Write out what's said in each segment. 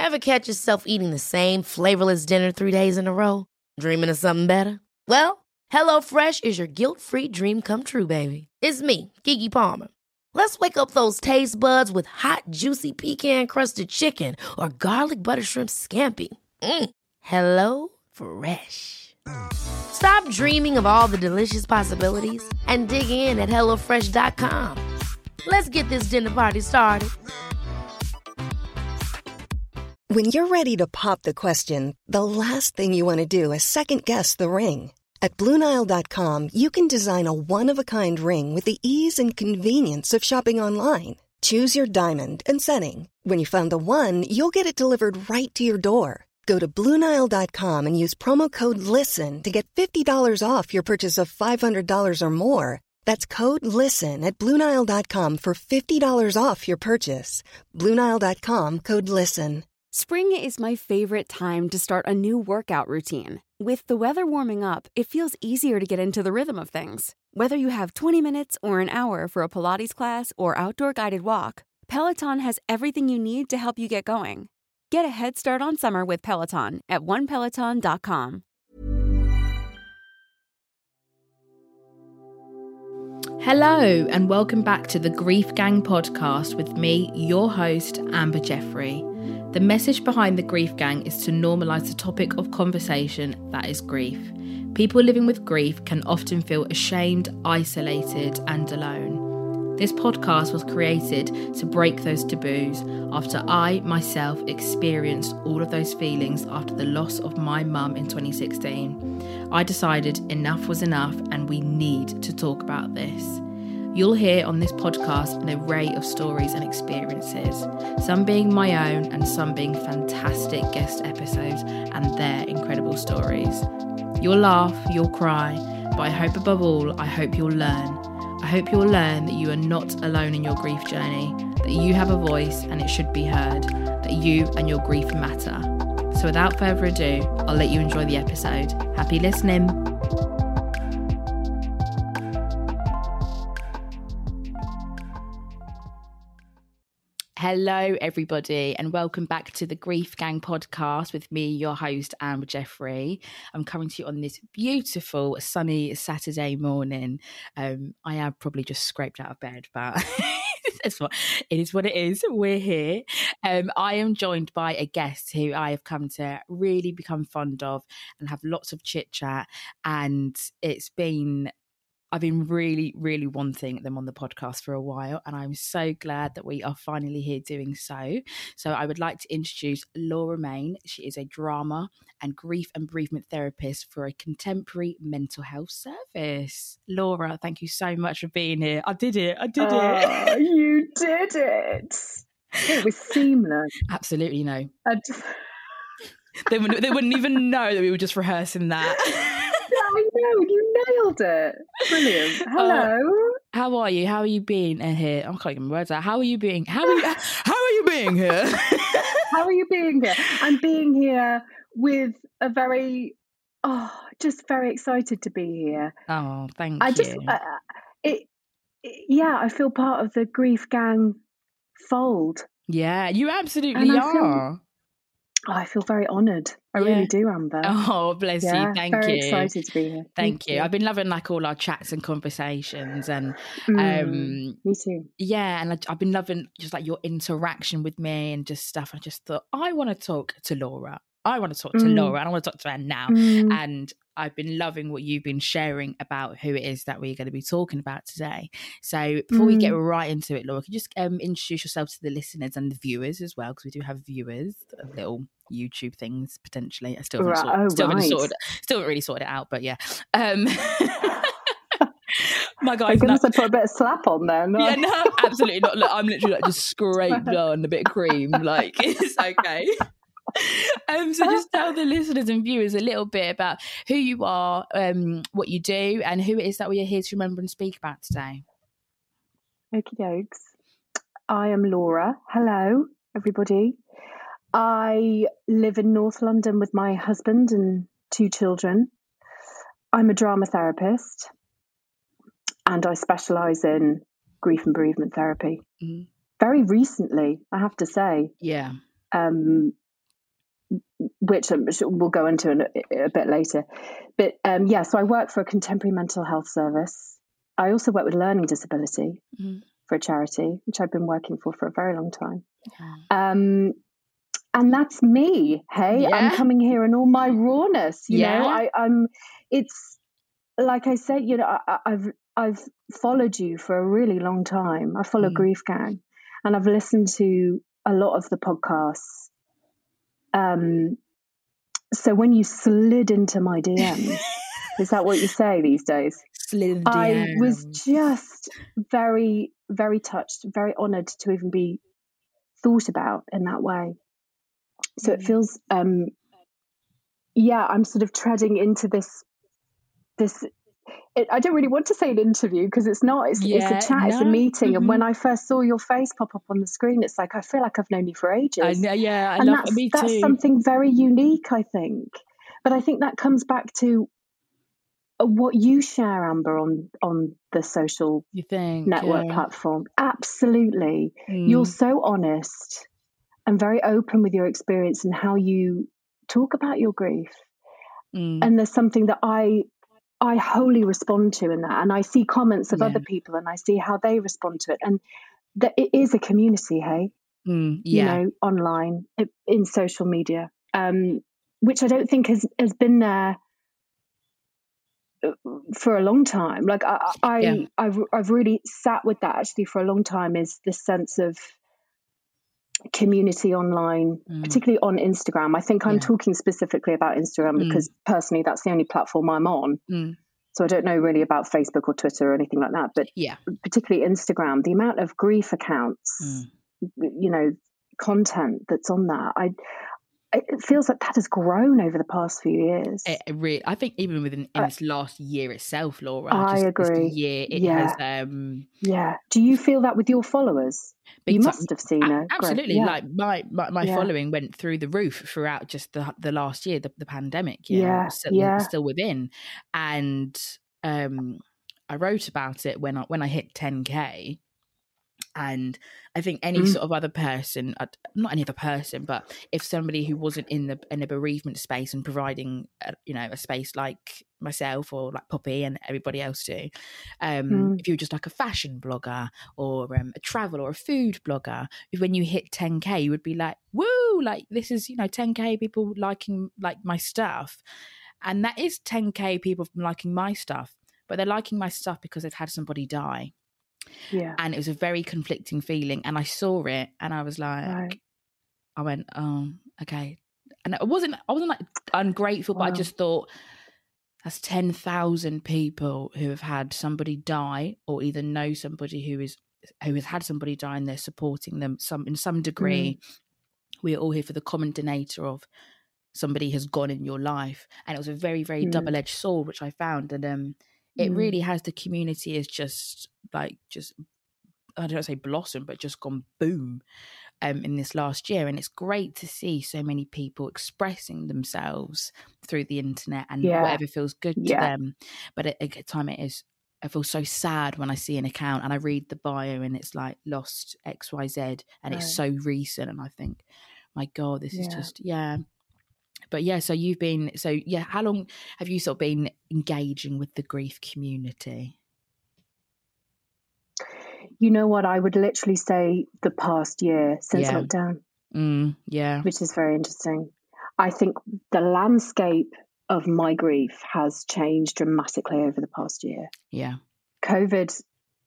Ever catch yourself eating the same flavorless dinner 3 days in a row? Dreaming of something better? Well, HelloFresh is your guilt-free dream come true, baby. It's me, Keke Palmer. Let's wake up those taste buds with hot, juicy pecan-crusted chicken or garlic butter shrimp scampi. Hello Fresh. Stop dreaming of all the delicious possibilities and dig in at HelloFresh.com. Let's get this dinner party started. When you're ready to pop the question, the last thing you want to do is second-guess the ring. At BlueNile.com, you can design a one-of-a-kind ring with the ease and convenience of shopping online. Choose your diamond and setting. When you find the one, you'll get it delivered right to your door. Go to BlueNile.com and use promo code LISTEN to get $50 off your purchase of $500 or more. That's code LISTEN at BlueNile.com for $50 off your purchase. BlueNile.com, code LISTEN. Spring is my favorite time to start a new workout routine. With the weather warming up, it feels easier to get into the rhythm of things. Whether you have 20 minutes or an hour for a Pilates class or outdoor guided walk, Peloton has everything you need to help you get going. Get a head start on summer with Peloton at onepeloton.com. Hello and welcome back to the Grief Gang podcast with me, your host, Amber Jeffrey. The message behind the Grief Gang is to normalise the topic of conversation that is grief. People living with grief can often feel ashamed, isolated and alone. This podcast was created to break those taboos after I, myself, experienced all of those feelings after the loss of my mum in 2016. I decided enough was enough and we need to talk about this. You'll hear on this podcast an array of stories and experiences, some being my own and some being fantastic guest episodes and their incredible stories. You'll laugh, you'll cry, but I hope above all, I hope you'll learn. I hope you'll learn that you are not alone in your grief journey, that you have a voice and it should be heard, that you and your grief matter. So without further ado, I'll let you enjoy the episode. Happy listening. Hello, everybody, and welcome back to the Grief Gang podcast with me, your host, Amber Jeffrey. I'm coming to you on this beautiful, sunny Saturday morning. I have probably just scraped out of bed, but it is what it is. We're here. I am joined by a guest who I have come to really become fond of and have lots of chit chat. And I've been really, really wanting them on the podcast for a while, and I'm so glad that we are finally here doing so. So I would like to introduce Laura Main. She is a drama and grief and bereavement therapist for a contemporary mental health service. Laura, thank you so much for being here. I did it. You did it. It was seamless. Absolutely no. They wouldn't even know that we were just rehearsing that. I know, you nailed it. Brilliant. Hello. How are you? How are you being here? I can't get my words out. How are you being? How are you being here? How are you being here? I'm being here with a just very excited to be here. Oh, thank you. I feel part of the Grief Gang fold. Yeah, you absolutely are. I feel very honoured. I really do, Amber. Oh, bless you. Thank you. Very excited to be here. Thank you. I've been loving all our chats and conversations and me too. Yeah, and I've been loving just your interaction with me and just stuff. I just thought I want to talk to Laura. I want to talk to Laura and I want to talk to her now. And I've been loving what you've been sharing about who it is that we're going to be talking about today. So before we get right into it, Laura, could you just introduce yourself to the listeners and the viewers as well? Because we do have viewers, little YouTube things potentially. I still haven't really sorted it out, but yeah. My guys, I'm going to put a bit of slap on there. No? Yeah, no, absolutely not. Look, I'm literally just scraped on a bit of cream. It's okay. So just tell the listeners and viewers a little bit about who you are, what you do, and who it is that we are here to remember and speak about today. Okie dokes. I am Laura. Hello, everybody. I live in North London with my husband and 2 children. I'm a drama therapist and I specialise in grief and bereavement therapy. Very recently, I have to say. Yeah. which we'll go into a bit later. But so I work for a contemporary mental health service. I also work with learning disability for a charity, which I've been working for a very long time. And that's me. Hey, I'm coming here in all my rawness. You know, I'm. It's like I said. You know, I've followed you for a really long time. I follow Grief Gang, and I've listened to a lot of the podcasts. So when you slid into my DMs, is that what you say these days? Slid in the I was just very, very touched, very honoured to even be thought about in that way. So it feels, I'm sort of treading into this. I don't really want to say an interview because it's not. It's a chat. It's a meeting. And when I first saw your face pop up on the screen, it's like I feel like I've known you for ages. I know, I love it. Me too. That's something very unique, I think. But I think that comes back to what you share, Amber, on the social network platform. Absolutely. You're so honest and very open with your experience and how you talk about your grief. And there's something that I wholly respond to in that. And I see comments of other people and I see how they respond to it. And that it is a community, hey? You know, online, in social media, which I don't think has been there for a long time. Like I've really sat with that actually for a long time, is this sense of community online, particularly on Instagram. I think I'm talking specifically about Instagram because personally that's the only platform I'm on. So I don't know really about Facebook or Twitter or anything like that, but particularly Instagram, the amount of grief accounts, you know, content that's on that, it feels like that has grown over the past few years. It really, I think even within this last year itself, Laura. I agree. This year, it has. Do you feel that with your followers? You must have seen it. Absolutely. Like my following went through the roof throughout just the last year, the pandemic. Still within, and I wrote about it when I hit 10K. And I think any sort of other person, not any other person, but if somebody who wasn't in a bereavement space and providing, a space like myself or like Poppy and everybody else do, if you're just like a fashion blogger or a travel or a food blogger, when you hit 10K, you would be like, woo, like this is, 10K people liking like my stuff. And that is 10K people liking my stuff, but they're liking my stuff because they've had somebody die. Yeah. And it was a very conflicting feeling. And I saw it and I was like, I went, oh, okay. And I wasn't like ungrateful, but I just thought that's 10,000 people who have had somebody die or either know somebody who has had somebody die and they're supporting them in some degree. We're all here for the common denominator of somebody has gone in your life. And it was a very, very double-edged sword, which I found. And it really has, the community is just I don't say blossom, but just gone boom in this last year. And it's great to see so many people expressing themselves through the internet and whatever feels good to them. But at a time I feel so sad when I see an account and I read the bio and it's like lost XYZ and it's so recent. And I think, my God, this is just, But how long have you sort of been engaging with the grief community? You know what? I would literally say the past year since lockdown. Which is very interesting. I think the landscape of my grief has changed dramatically over the past year. Yeah. COVID-anitis,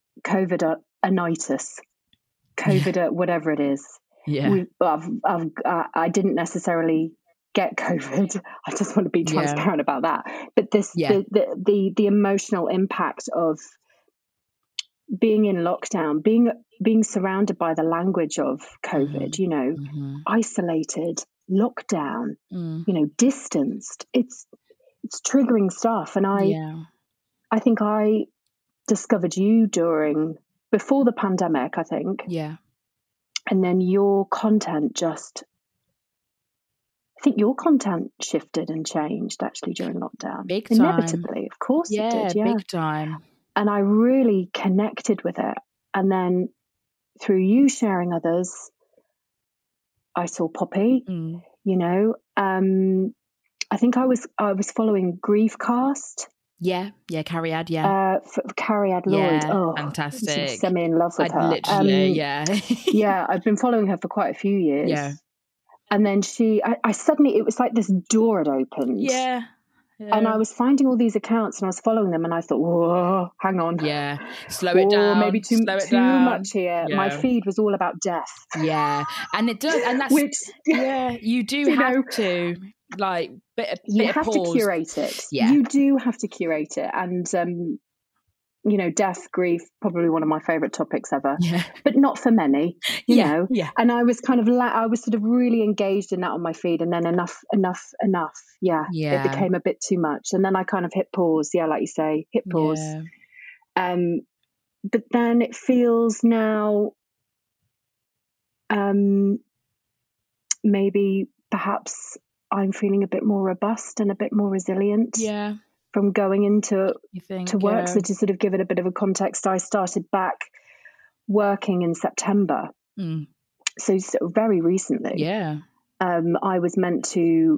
COVID, whatever it is. Yeah. I didn't necessarily get COVID. I just want to be transparent about that. But the emotional impact of being in lockdown, being surrounded by the language of COVID, isolated, lockdown, distanced. It's triggering stuff. And I think I discovered you before the pandemic, I think. Yeah. And then your content your content shifted and changed actually during lockdown. Big time. Inevitably, of course it did. Yeah, big time. And I really connected with it. And then through you sharing others, I saw Poppy. you know. I think I was following Griefcast. Yeah, Carrie Ad, yeah. Carrie Ad Lloyd. Oh, fantastic. She sent me in love with her. Literally, yeah. Yeah, I've been following her for quite a few years. Yeah. And then I suddenly, it was like this door had opened. Yeah. And I was finding all these accounts and I was following them and I thought, whoa, hang on. Yeah. Slow it down. Maybe too much here. Yeah. My feed was all about death. Yeah. And it does. And that's, you do have to, like, you have to curate it. Yeah. You do have to curate it. And, you know, death, grief, probably one of my favourite topics ever, but not for many, you know. Yeah. And I was kind of, I was sort of really engaged in that on my feed, and then enough. Yeah. It became a bit too much, and then I kind of hit pause. Yeah, like you say, hit pause. Yeah. But then it feels now, maybe perhaps I'm feeling a bit more robust and a bit more resilient. Yeah. From going into work. So to sort of give it a bit of a context, I started back working in September. So very recently. Yeah. I was meant to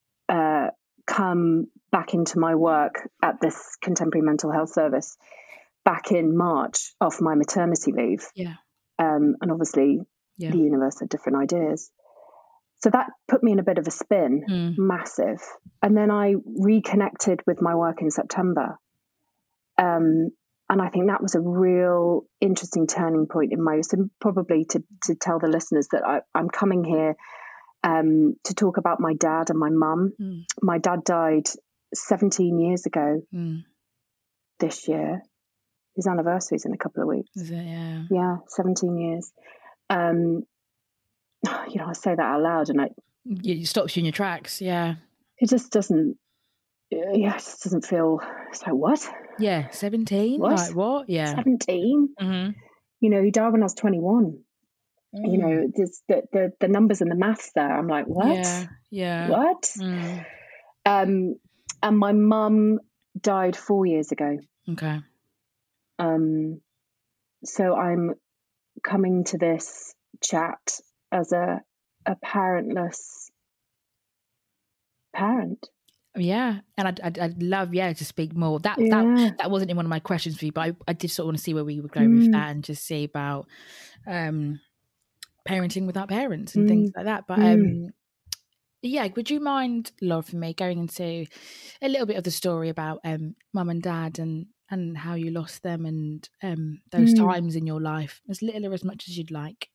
come back into my work at this contemporary mental health service back in March off my maternity leave. Yeah. And obviously the universe had different ideas. So that put me in a bit of a spin, massive. And then I reconnected with my work in September. And I think that was a real interesting turning point in my, so probably to tell the listeners that I'm coming here to talk about my dad and my mum. My dad died 17 years ago this year. His anniversary is in a couple of weeks. Is it? Yeah. Yeah, 17 years. You know, I say that out loud and it stops you in your tracks. Yeah. It just doesn't, it just doesn't feel, it's like, what? Yeah. 17? What? Like what? Yeah. 17? Mm-hmm. You know, he died when I was 21. You know, there's the numbers and the maths there. I'm like, what? Yeah. What? And my mum died 4 years ago. Okay. So I'm coming to this chat as a parentless parent. Yeah, and I'd love to speak more. That wasn't in one of my questions for you, but I did sort of want to see where we would go with that and just see about parenting without parents and things like that. But would you mind, Laura, for me going into a little bit of the story about mum and dad and how you lost them and those times in your life, as little or as much as you'd like?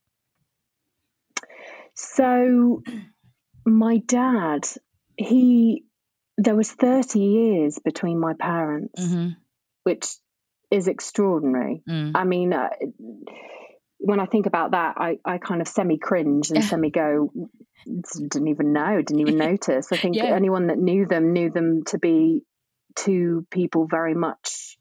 So my dad, there was 30 years between my parents, which is extraordinary. I mean, when I think about that, I kind of semi-cringe and semi-go, didn't even notice. I think anyone that knew them to be two people very much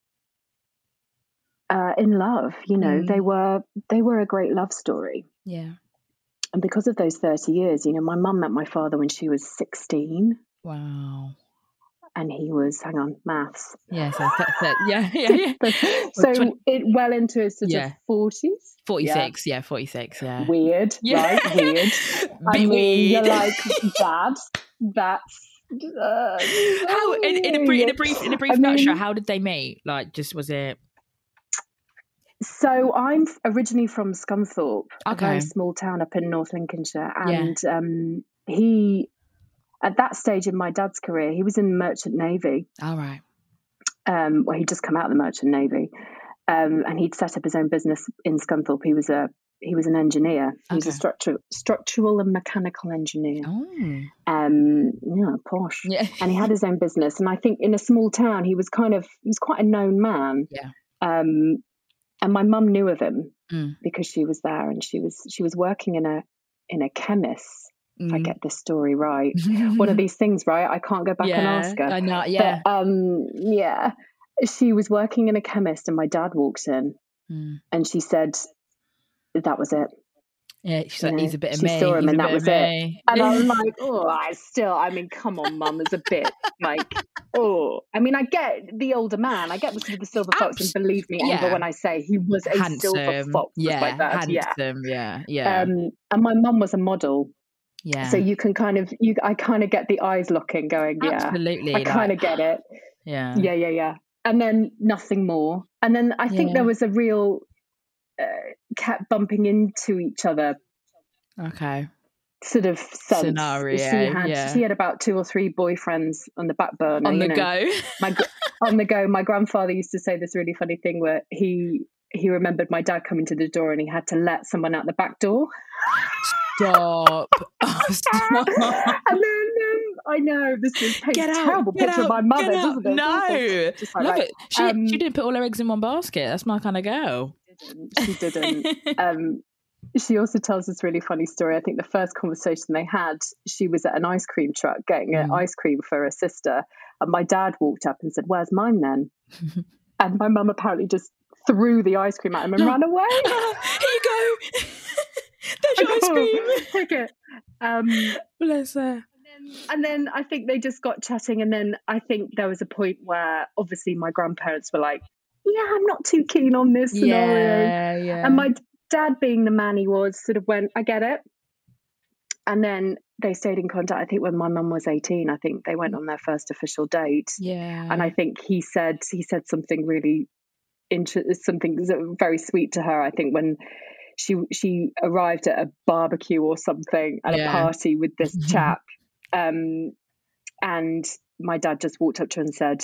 in love. You know, they were a great love story. Yeah. And because of those 30 years, you know, my mum met my father when she was 16. Wow. And he was, hang on, maths. Yeah, so yeah. So it well into his sort of 40s. 46, 46, yeah. Weird, right? Weird. I mean, weird. You're like, Dad, that's... how in a brief nutshell, how did they meet? Like, just was it... So I'm originally from Scunthorpe, a very small town up in North Lincolnshire. And he, at that stage in my dad's career, he was in the Merchant Navy. All right. Well, he'd just come out of the Merchant Navy. And he'd set up his own business in Scunthorpe. He was an engineer. He was a structural and mechanical engineer. Posh. Yeah. And he had his own business. And I think in a small town, he was quite a known man. Yeah. And my mum knew of him because she was there, and she was working in a chemist. If I get this story right, one of these things, right? I can't go back and ask her. I know. Yeah. But, she was working in a chemist, and my dad walked in, and she said, "That was it." Yeah, she's like, he's a bit of me. She saw him, and that was it. And I was like, come on, Mum, it's a bit like, I mean, I get the older man, I get the sort of the silver fox, and believe me, Amber, when I say he was a handsome, silver fox, like that. Handsome, yeah. And my mum was a model. Yeah. So you can I kind of get the eyes looking going, yeah. Absolutely. I kind of get it. Yeah. Yeah. And then nothing more. And then I think there was a real kept bumping into each other. Okay. Sort of sense. Scenario. She had about 2 or 3 boyfriends on the back burner. On the go. On the go. My grandfather used to say this really funny thing where he remembered my dad coming to the door and he had to let someone out the back door. Stop. Stop. And then I know this paints a terrible picture of my mother, doesn't it? No. Love it. She didn't put all her eggs in one basket. That's my kind of girl. She didn't. She also tells this really funny story. I think the first conversation they had, she was at an ice cream truck getting an ice cream for her sister. And my dad walked up and said, "Where's mine then?" And my mum apparently just threw the ice cream at him and ran away. Here you go. There's your ice cream. Take it. Bless her. And then I think they just got chatting. And then I think there was a point where obviously my grandparents were like, "Yeah, I'm not too keen on this scenario." Yeah. And my dad, being the man he was, sort of went, "I get it." And then they stayed in contact. I think when my mum was 18, I think they went on their first official date. Yeah. And I think he said something really something very sweet to her. I think when she arrived at a barbecue or something at a party with this chap, and my dad just walked up to her and said,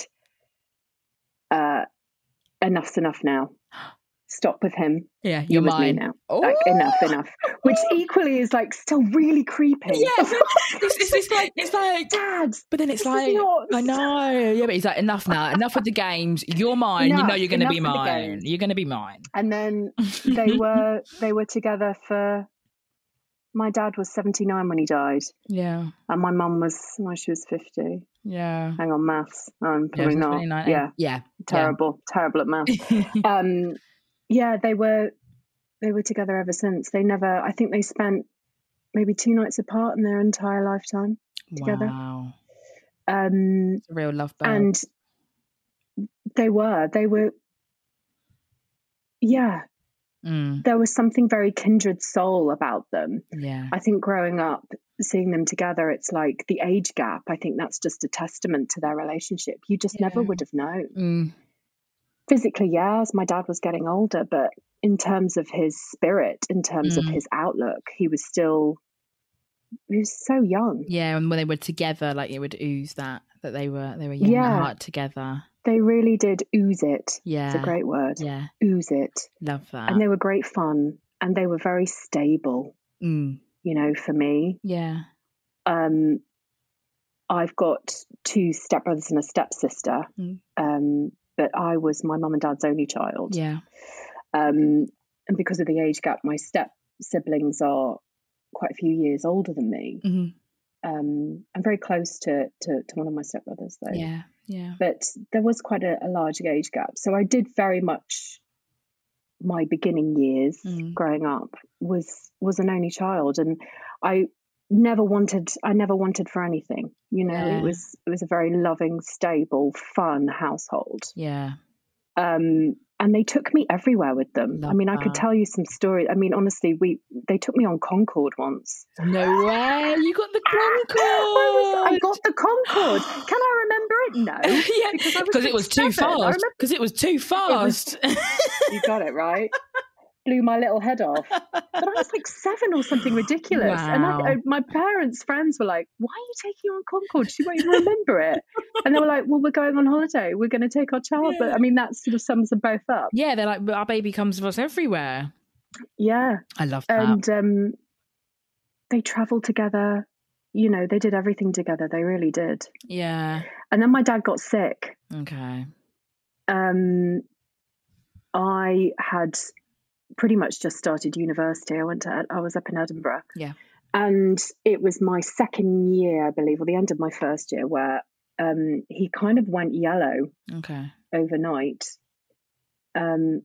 "Enough's enough now. Stop with him. Yeah, you're mine now. Like, enough." Which equally is like still really creepy. Yeah, it's like Dad. But then it's like, I know. Yeah, but he's like, "Enough now. Enough with the games. You're mine. You know you're going to be mine. You're going to be mine." And then they were together for. My dad was 79 when he died. Yeah. And my mum was, she was 50. Yeah. Hang on, maths. Probably not. 29. Yeah. Yeah. Terrible at maths. Yeah, they were together ever since. I think they spent maybe 2 nights apart in their entire lifetime together. Wow. It's a real love bird. And they were, yeah. There was something very kindred soul about them. Yeah. I think growing up, seeing them together, it's like the age gap. I think that's just a testament to their relationship. You just never would have known. Physically, as my dad was getting older, but in terms of his spirit, in terms of his outlook, he was so young. Yeah, and when they were together, like it would ooze that they were young at heart together. They really did ooze it. Yeah. It's a great word. Yeah. Ooze it. Love that. And they were great fun and they were very stable, for me. Yeah. I've got 2 stepbrothers and a stepsister. But I was my mum and dad's only child. Yeah. And because of the age gap, my step siblings are quite a few years older than me. I'm very close to one of my stepbrothers, though. Yeah. Yeah. But there was quite a large age gap. So I did very much my beginning years growing up was an only child. And I never wanted for anything. It was a very loving, stable, fun household. Yeah. And they took me everywhere with them. Love I could tell you some stories. Honestly, they took me on Concorde once. No way! You got the Concorde. I got the Concorde. Can I remember it? No. Yeah, because it was too fast. Because it was too fast. You got it right. Blew my little head off. But I was like 7 or something ridiculous. Wow. And my parents' friends were like, "Why are you taking you on Concorde? She won't even remember it." And they were like, "Well, we're going on holiday. We're going to take our child." But that sort of sums them both up. Yeah, they're like, "Our baby comes with us everywhere." Yeah. I love that. And they travelled together. They did everything together. They really did. Yeah. And then my dad got sick. Okay. I had pretty much just started university. I was up in Edinburgh. Yeah. And it was my second year, I believe, or the end of my first year, where he kind of went yellow overnight. And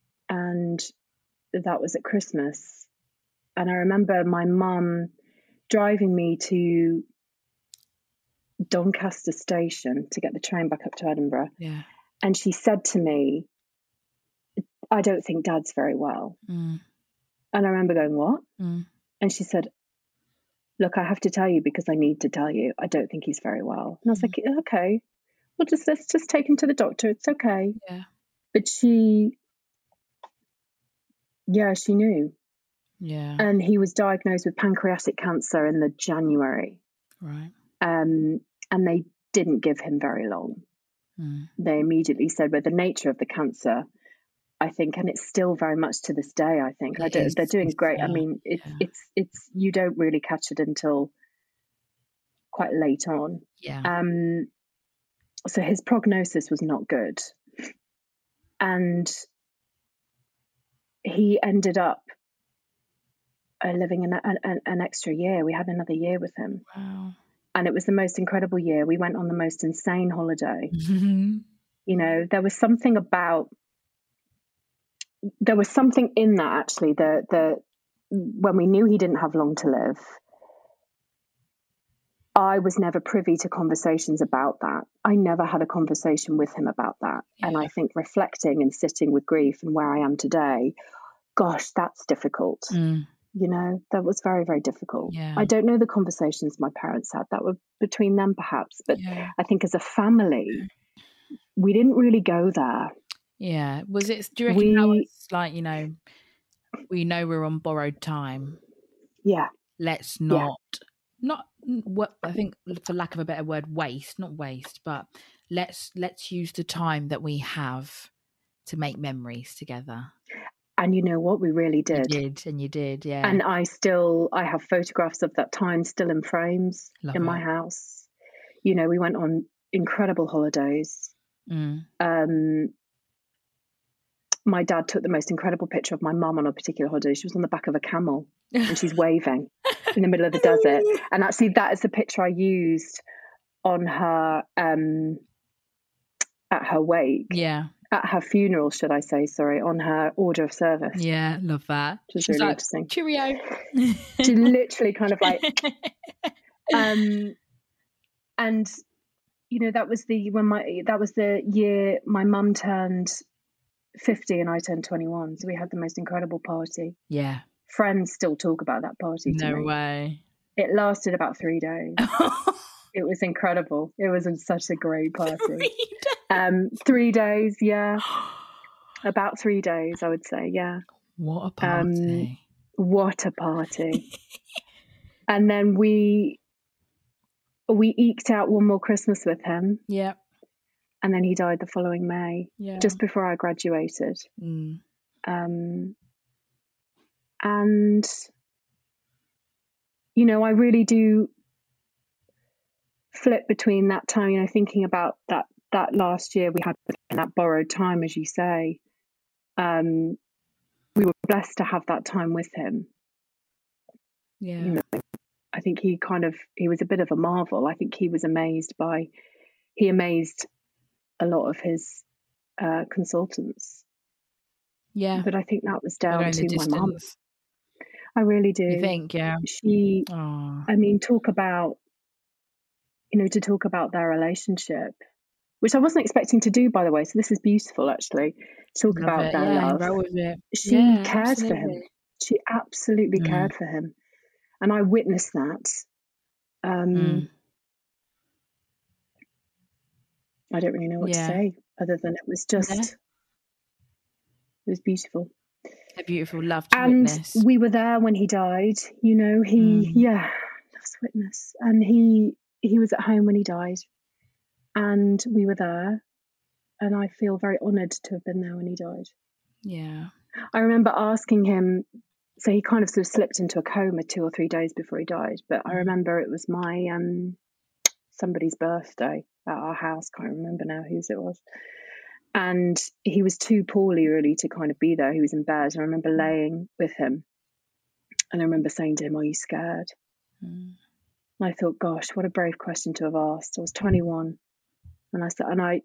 that was at Christmas. And I remember my mum driving me to Doncaster station to get the train back up to Edinburgh. Yeah. And she said to me, "I don't think Dad's very well." And I remember going, "What?" And she said, look, I have to tell you because I need to tell you. I don't think he's very well. And I was like, okay, well, let's just take him to the doctor. It's okay. Yeah. But she knew. Yeah. And he was diagnosed with pancreatic cancer in the January. Right. And they didn't give him very long. They immediately said, well, the nature of the cancer, I think, and it's still very much to this day, I think. They're doing great. I mean, it's you don't really catch it until quite late on. Yeah. So his prognosis was not good. And he ended up living an extra year. We had another year with him. Wow. And it was the most incredible year. We went on the most insane holiday. You know, there was something in that, actually, when we knew he didn't have long to live, I was never privy to conversations about that. I never had a conversation with him about that. Yeah. And I think reflecting and sitting with grief and where I am today, gosh, that's difficult. You know, that was very, very difficult. Yeah. I don't know the conversations my parents had. That were between them, perhaps. But I think as a family, we didn't really go there. Yeah. Do you reckon that was like, you know, we know we're on borrowed time. Yeah. Let's not what I think, for lack of a better word, not waste, but let's use the time that we have to make memories together. And you know what? We really did. You did, yeah. And I have photographs of that time still in frames in my house. You know, we went on incredible holidays. My dad took the most incredible picture of my mum on a particular holiday. She was on the back of a camel and she's waving in the middle of the desert. And actually, that is the picture I used on her at her wake. Yeah. At her funeral, should I say, sorry, on her order of service. Yeah, love that. Which was really interesting. Cheerio. She literally kind of like, and you know, that was the year my mum turned 50 and I turned 21. So we had the most incredible party. Yeah. Friends still talk about that party to me. No way. It lasted about 3 days. It was incredible. It was such a great party. 3 days, yeah. About 3 days, I would say, yeah. What a party. What a party. And then we eked out one more Christmas with him. Yeah. And then he died the following May, just before I graduated. And, you know, I really do flip between that time, you know, thinking about that last year we had that borrowed time, as you say. We were blessed to have that time with him. Yeah. You know, I think he was a bit of a marvel. I think he amazed a lot of his consultants. Yeah. But I think that was down to my mum. I really do. You think, yeah. I mean, talk about their relationship, which I wasn't expecting to do, by the way. So this is beautiful, actually. Talk about their love. Roll with it. She cared for him. She absolutely cared for him. And I witnessed that. I don't really know what to say other than it was just, it was beautiful. A beautiful love to and witness. We were there when he died. You know, he loves to witness. And he was at home when he died. And we were there. And I feel very honoured to have been there when he died. Yeah. I remember asking him, so he kind of sort of slipped into a coma 2 or 3 days before he died. But I remember it was my somebody's birthday at our house. Can't remember now whose it was. And he was too poorly really to kind of be there. He was in bed. And I remember laying with him. And I remember saying to him, "Are you scared?" And I thought, gosh, what a brave question to have asked. I was 21. And I said,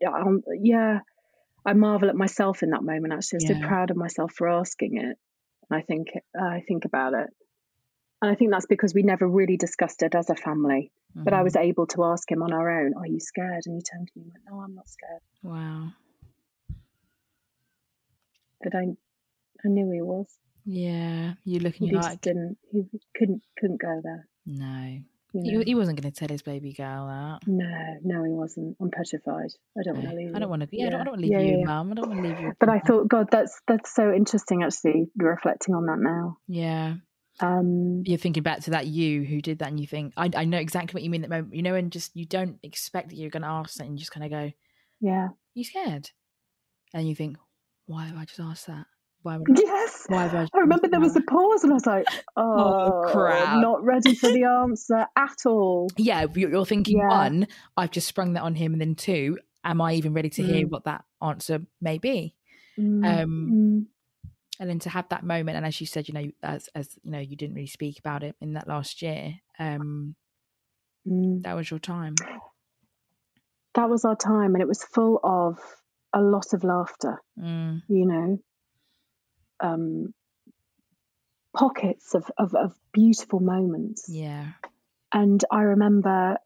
I marvel at myself in that moment, actually. I was so proud of myself for asking it. And I think about it. And I think that's because we never really discussed it as a family. But I was able to ask him on our own, "Are you scared?" And he turned to me and went, "No, I'm not scared." Wow. But I knew he was. Yeah. You looking he like... he couldn't go there. No. You know? He wasn't going to tell his baby girl that. No, he wasn't. I'm petrified. I don't want to leave. I don't want to. Yeah, I don't want to Yeah, leave you, yeah. Mum. I don't want to leave you. But I thought, God, that's so interesting. Actually, reflecting on that now. Yeah. You're thinking back to that you who did that, and you think, I know exactly what you mean at the moment. You know, and just you don't expect that you're going to ask that, and you just kind of go, yeah. You scared? And you think, why have I just asked that? Yes. Why have I remember there was a pause, and I was like, oh crap. Not ready for the answer at all. Yeah, you're thinking, one, I've just sprung that on him, and then two, am I even ready to hear what that answer may be? And then to have that moment, and as you said, you know, as you know, you didn't really speak about it in that last year. That was your time. That was our time, and it was full of a lot of laughter. You know, pockets of beautiful moments. Yeah. And I remember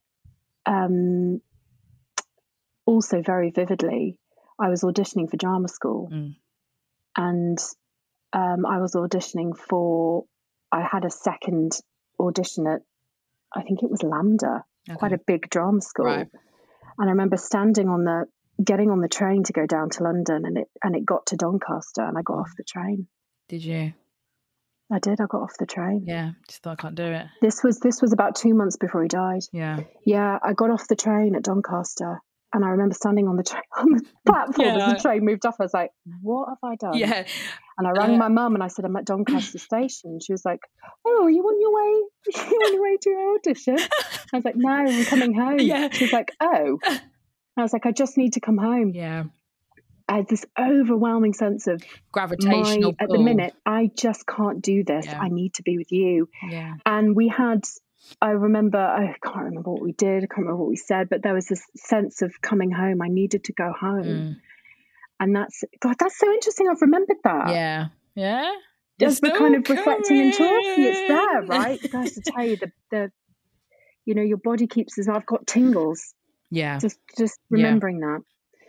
also very vividly, I was auditioning for drama school, and I was auditioning for. I had a second audition at, I think it was Lambda, quite a big drama school. Right. And I remember getting on the train to go down to London, and it got to Doncaster, and I got off the train. Did you? I did. I got off the train. Yeah, just thought I can't do it. This was about 2 months before he died. Yeah. Yeah, I got off the train at Doncaster, and I remember standing on the platform as the train moved off. I was like, "What have I done?" Yeah. And I rang my mum and I said, "I'm at Doncaster Station." She was like, "Oh, are you on your way? Are you on your way to your audition?" I was like, "No, I'm coming home." Yeah. She was like, "Oh." I was like, "I just need to come home." Yeah. I had this overwhelming sense of gravitational pull. At the minute, I just can't do this. Yeah. I need to be with you. Yeah. And I remember, I can't remember what we did. I can't remember what we said, but there was this sense of coming home. I needed to go home. And that's so interesting. I've remembered that. Yeah. Yeah. Just the kind of reflecting and talking. It's there, right? It goes to tell you the you know, your body keeps us. I've got tingles. Yeah. Just remembering that.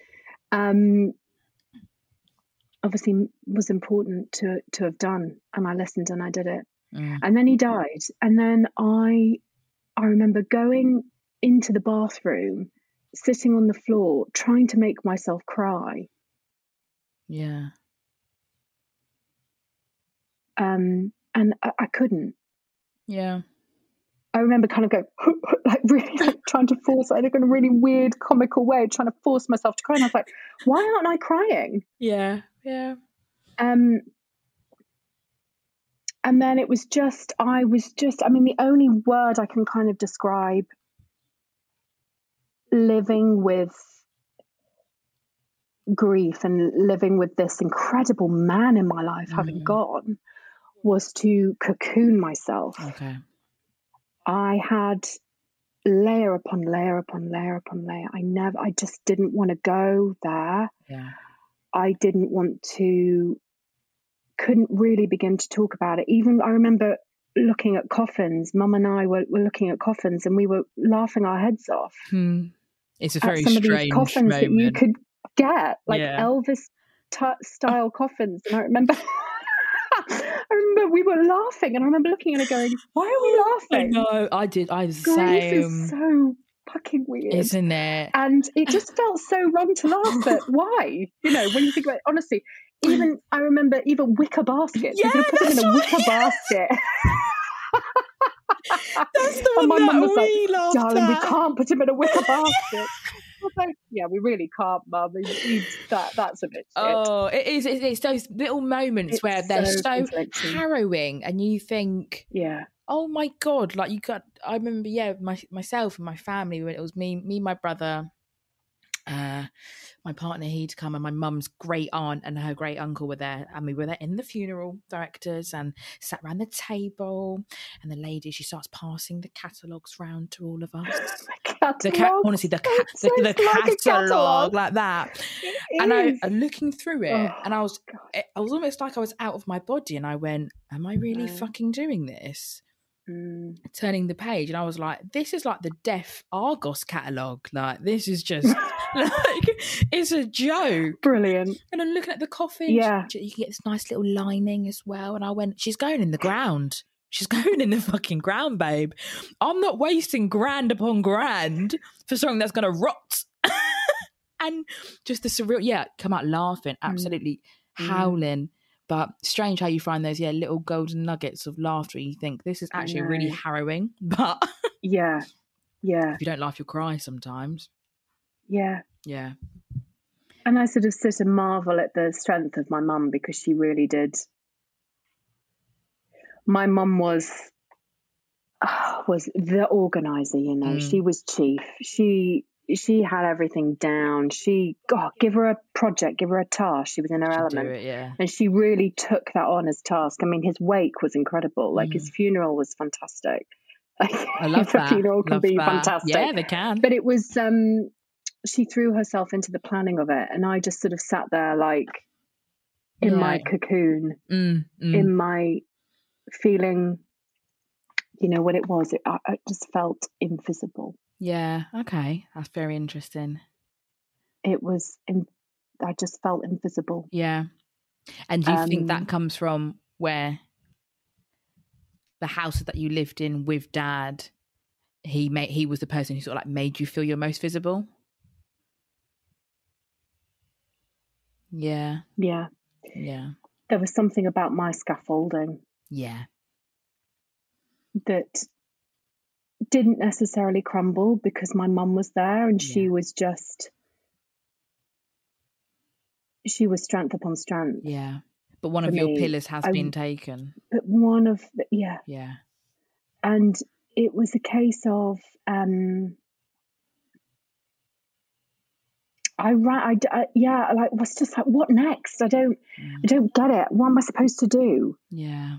Obviously was important to have done, and I listened and I did it. And then he died, and then I remember going into the bathroom, sitting on the floor, trying to make myself cry. Yeah. And I couldn't. Yeah. I remember kind of going, like really trying to force it in a really weird comical way, trying to force myself to cry. And I was like, why aren't I crying? Yeah. Yeah. And then it was just, the only word I can kind of describe living with grief and living with this incredible man in my life having gone was to cocoon myself. Okay. I had layer upon layer upon layer upon layer. I just didn't want to go there. Yeah. I couldn't really begin to talk about it. Even I remember looking at coffins. Mum and I were looking at coffins, and we were laughing our heads off. It's a very some of strange these coffins moment. that you could get, like Elvis style coffins. And I remember we were laughing, and I remember looking at it going, why are we laughing? I know, I did. I was the Grief same. is so fucking weird. Isn't it? And it just felt so wrong to laugh at. Why? You know, when you think about it, honestly, I remember even wicker baskets. Yeah, you could put them in a wicker basket. That's the and one my mum was that we like, laughed darling, we at. can't put him in a wicker basket. I was like, yeah, we really can't, Mum. That's a bit shit. Oh, it is. It's those little moments where they're so harrowing, and you think, yeah, oh my God, like you got. I remember, myself and my family. When it was me, my brother, my partner, he'd come, and my mum's great aunt and her great uncle were there, and we were there in the funeral directors and sat around the table, and the lady, she starts passing the catalogues round to all of us. Honestly, the catalogue like that. And I'm looking through it, and I was almost like I was out of my body, and I went, am I really fucking doing this? Turning the page, and I was like, this is like the Deaf Argos catalogue. Like, this is just like, it's a joke. Brilliant. And I'm looking at the coffin. Yeah. You can get this nice little lining as well. And I went, she's going in the ground. She's going in the fucking ground, babe. I'm not wasting grand upon grand for something that's going to rot. And just the surreal, come out laughing, absolutely howling. But strange how you find those, little golden nuggets of laughter. You think this is actually really harrowing. But yeah. If you don't laugh, you'll cry sometimes. Yeah. Yeah. And I sort of sit and marvel at the strength of my mum, because she really did. My mum was the organizer, you know. She was chief. She had everything down. Give her a project, give her a task. She was in her element. Do it, and she really took that on as task. I mean, his wake was incredible. Like his funeral was fantastic. I love that. Funeral can be fantastic. Yeah, they can. But it was. She threw herself into the planning of it, and I just sort of sat there like in my cocoon, in my feeling, you know what it was. I just felt invisible. Yeah, okay. That's very interesting. It was, I just felt invisible. Yeah. And do you think that comes from where the house that you lived in with Dad, he was the person who sort of like made you feel your most visible? Yeah. Yeah. Yeah. There was something about my scaffolding. Yeah. That didn't necessarily crumble because my mum was there, and she was strength upon strength. Yeah. But one of your pillars has been taken. But one of Yeah. And it was a case of was just like, what next? I don't get it. What am I supposed to do? Yeah.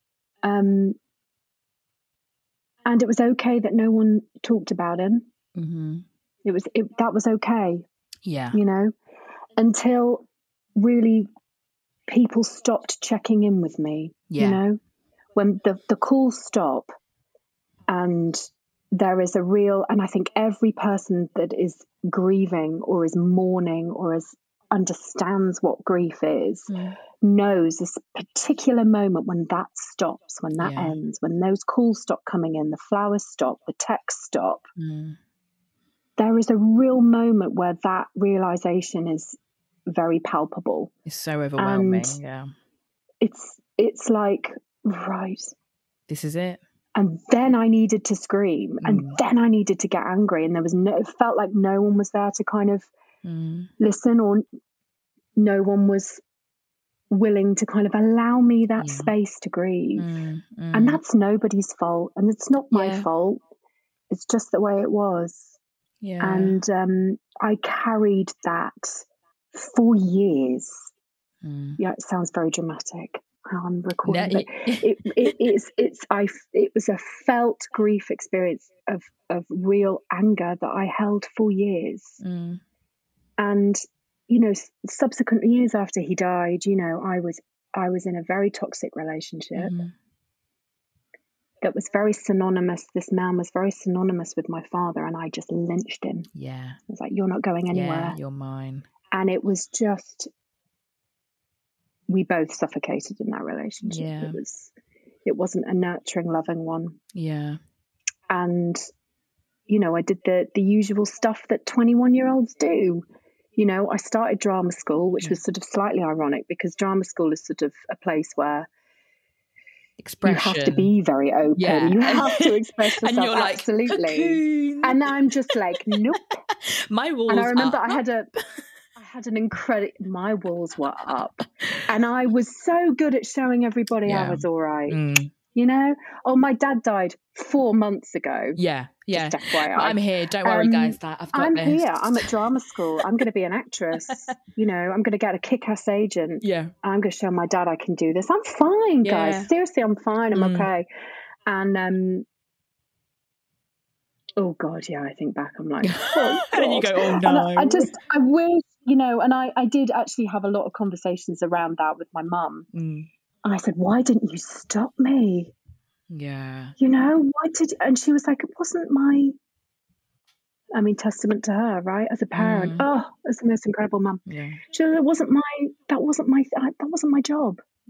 And it was okay that no one talked about him. Mm-hmm. That was okay. Yeah. You know, until really people stopped checking in with me. Yeah. You know, when the calls stop, and there is a real, and I think every person that is grieving or is mourning or understands what grief is, knows this particular moment when that stops, when that ends, when those calls stop coming in, the flowers stop, the texts stop. There is a real moment where that realization is very palpable. It's so overwhelming. And it's like, right, this is it. And then I needed to scream, and then I needed to get angry, and it felt like no one was there to kind of listen, or no one was willing to kind of allow me that space to grieve. And that's nobody's fault, and it's not my fault. It's just the way it was. Yeah. And I carried that for years. Yeah, it sounds very dramatic how I'm recording, but it was a felt grief experience of real anger that I held for years. And you know, subsequent years after he died, you know, I was in a very toxic relationship that was very synonymous. This man was very synonymous with my father, and I just lynched him. Yeah. I was like, you're not going anywhere. Yeah, you're mine. And it was just, we both suffocated in that relationship. Yeah. It wasn't a nurturing, loving one. Yeah. And, you know, I did the usual stuff that 21-year-olds do. You know, I started drama school, which was sort of slightly ironic because drama school is sort of a place where you have to be very open. Yeah. You have to express yourself. And you're like, absolutely. And I'm just like, nope. My walls. And I remember I had an incredible. My walls were up, and I was so good at showing everybody I was all right. You know, my dad died 4 months ago. Yeah. Just FYI. I'm here. Don't worry, guys. I'm here. I'm at drama school. I'm going to be an actress. You know, I'm going to get a kick-ass agent. Yeah. I'm going to show my dad I can do this. I'm fine, guys. Seriously, I'm fine. I'm okay. And oh God, yeah. I think back, I'm like, oh, and then you go, oh no. I wish, you know, and I did actually have a lot of conversations around that with my mum. And I said, why didn't you stop me? Yeah. You know, and she was like, it wasn't testament to her, right? As a parent. Oh, that's the most incredible mum. Yeah. She said, that wasn't my job.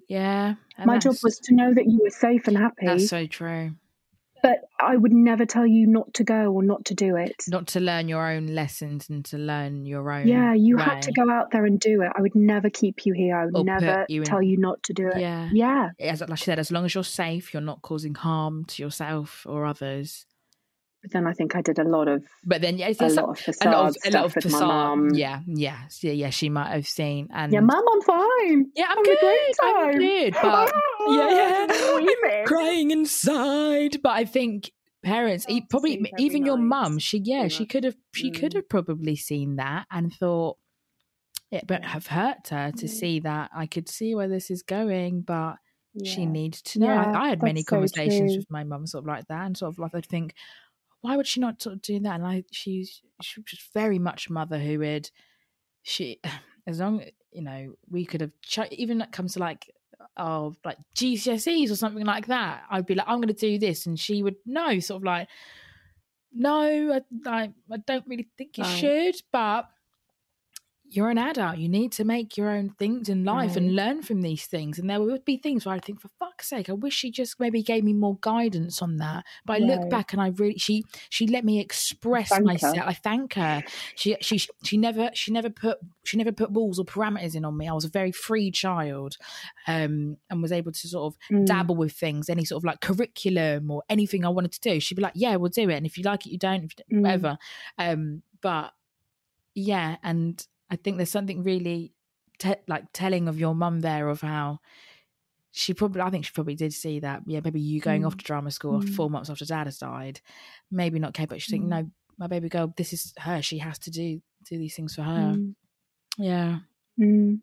Yeah. My job was to know that you were safe and happy. That's so true. But I would never tell you not to go or not to do it. Not to learn your own lessons and to learn your own you way. had to go out there and do it. I would never keep you here. I would never tell you not to do it. Yeah. As like I said, as long as you're safe, you're not causing harm to yourself or others. But then I think I did a lot of facade stuff with my mum. Yeah. She might have seen. And Mum, I'm fine. Yeah, I'm good. But I'm crying inside. But I think parents, probably even your mum, she could have probably seen that and thought it would have hurt her to see that. I could see where this is going, but she needs to know. I had many conversations with my mum sort of like that, and sort of like I'd think, why would she not sort of do that? And she was very much a mother who would, as long, we could have, even when it comes to like GCSEs or something like that, I'd be like, I'm going to do this. And she would know, sort of like, no, I don't really think you should, but you're an adult. You need to make your own things in life and learn from these things. And there would be things where I'd think, for fuck's sake, I wish she just maybe gave me more guidance on that. But I look back and I really, she let me express myself. I thank her. She never put rules or parameters in on me. I was a very free child, and was able to sort of dabble with things, any sort of like curriculum or anything I wanted to do. She'd be like, yeah, we'll do it. And if you like it, you don't, whatever. But yeah, and I think there's something really telling of your mum there, of how I think she probably did see that. Yeah, maybe you going off to drama school after 4 months after dad has died, maybe not okay, but she think, no, my baby girl, this is her. She has to do these things for her. Yeah. And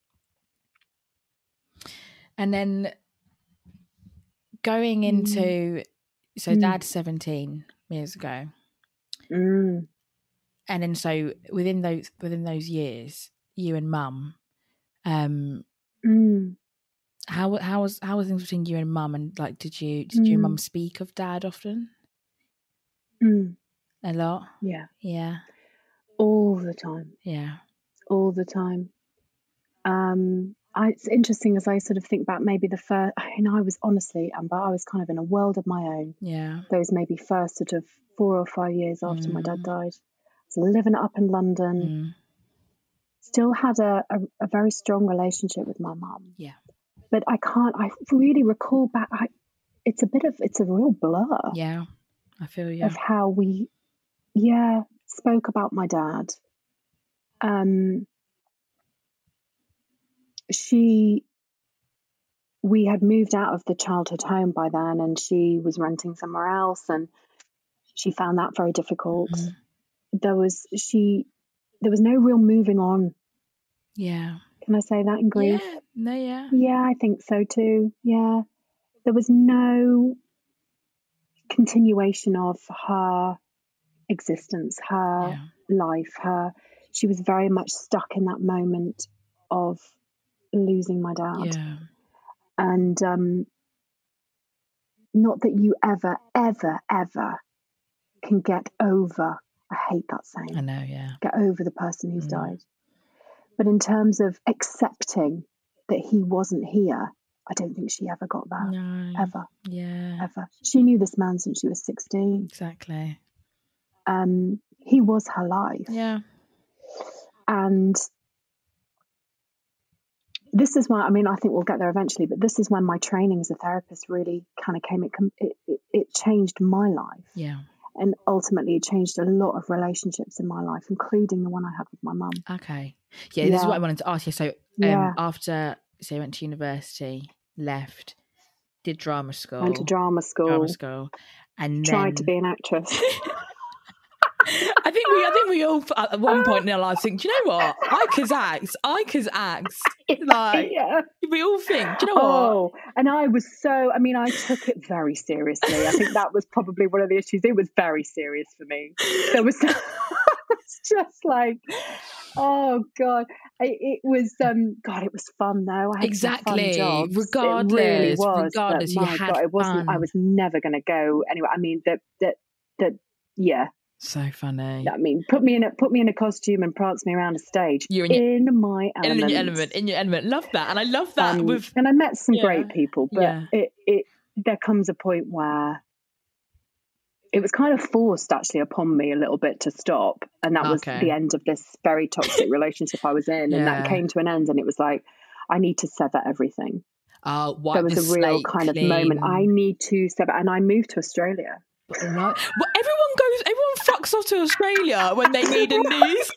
then going into, so dad's 17 years ago. And then so within those years, you and mum, how was things between you and mum? And like, did you and mum speak of dad often? A lot. Yeah. All the time. Yeah. All the time. It's interesting as I sort of think back, maybe the first. I was honestly, Amber, I was kind of in a world of my own. Yeah. Those maybe first sort of 4 or 5 years after my dad died. I was living up in London. Still had a very strong relationship with my mum. Yeah. But I really recall back. It's a real blur. Yeah. I feel you. Of how we, spoke about my dad. We had moved out of the childhood home by then, and she was renting somewhere else, and she found that very difficult. There was no real moving on. Yeah. Can I say that in grief? Yeah. No, yeah. Yeah, I think so too. Yeah. There was no continuation of her existence, her life, she was very much stuck in that moment of losing my dad. Yeah. And not that you ever, ever, ever can get over, I hate that saying. I know, yeah. Get over the person who's died. But in terms of accepting that he wasn't here, I don't think she ever got that. No. Ever. Yeah. Ever. She knew this man since she was 16. Exactly. He was her life. Yeah. And this is why, I think we'll get there eventually, but this is when my training as a therapist really kind of came. It changed my life. Yeah. And ultimately it changed a lot of relationships in my life, including the one I had with my mum. Okay. Yeah, this is what I wanted to ask you. So after, so you went to university, left, did drama school. Went to drama school. And tried to be an actress. I think we all at one point in our lives think, do you know what? I could act. Like, we all think, do you know what? Oh, and I was I took it very seriously. I think that was probably one of the issues. It was very serious for me. There was, it's just like, oh God. It was, it was fun though. I had exactly. Some fun jobs. Regardless, it really was, regardless, you had God, it wasn't, fun. I was never going to go anyway. So funny. I mean, put me in a costume and prance me around a stage. You're in my element. In your element. Love that. And I love that. And I met some great people, but there comes a point where it was kind of forced actually upon me a little bit to stop. And that was the end of this very toxic relationship I was in. And that came to an end. And it was like, I need to sever everything. There was a real kind of moment. I need to sever. And I moved to Australia. Right. Well, everyone fucks off to Australia when they need a news.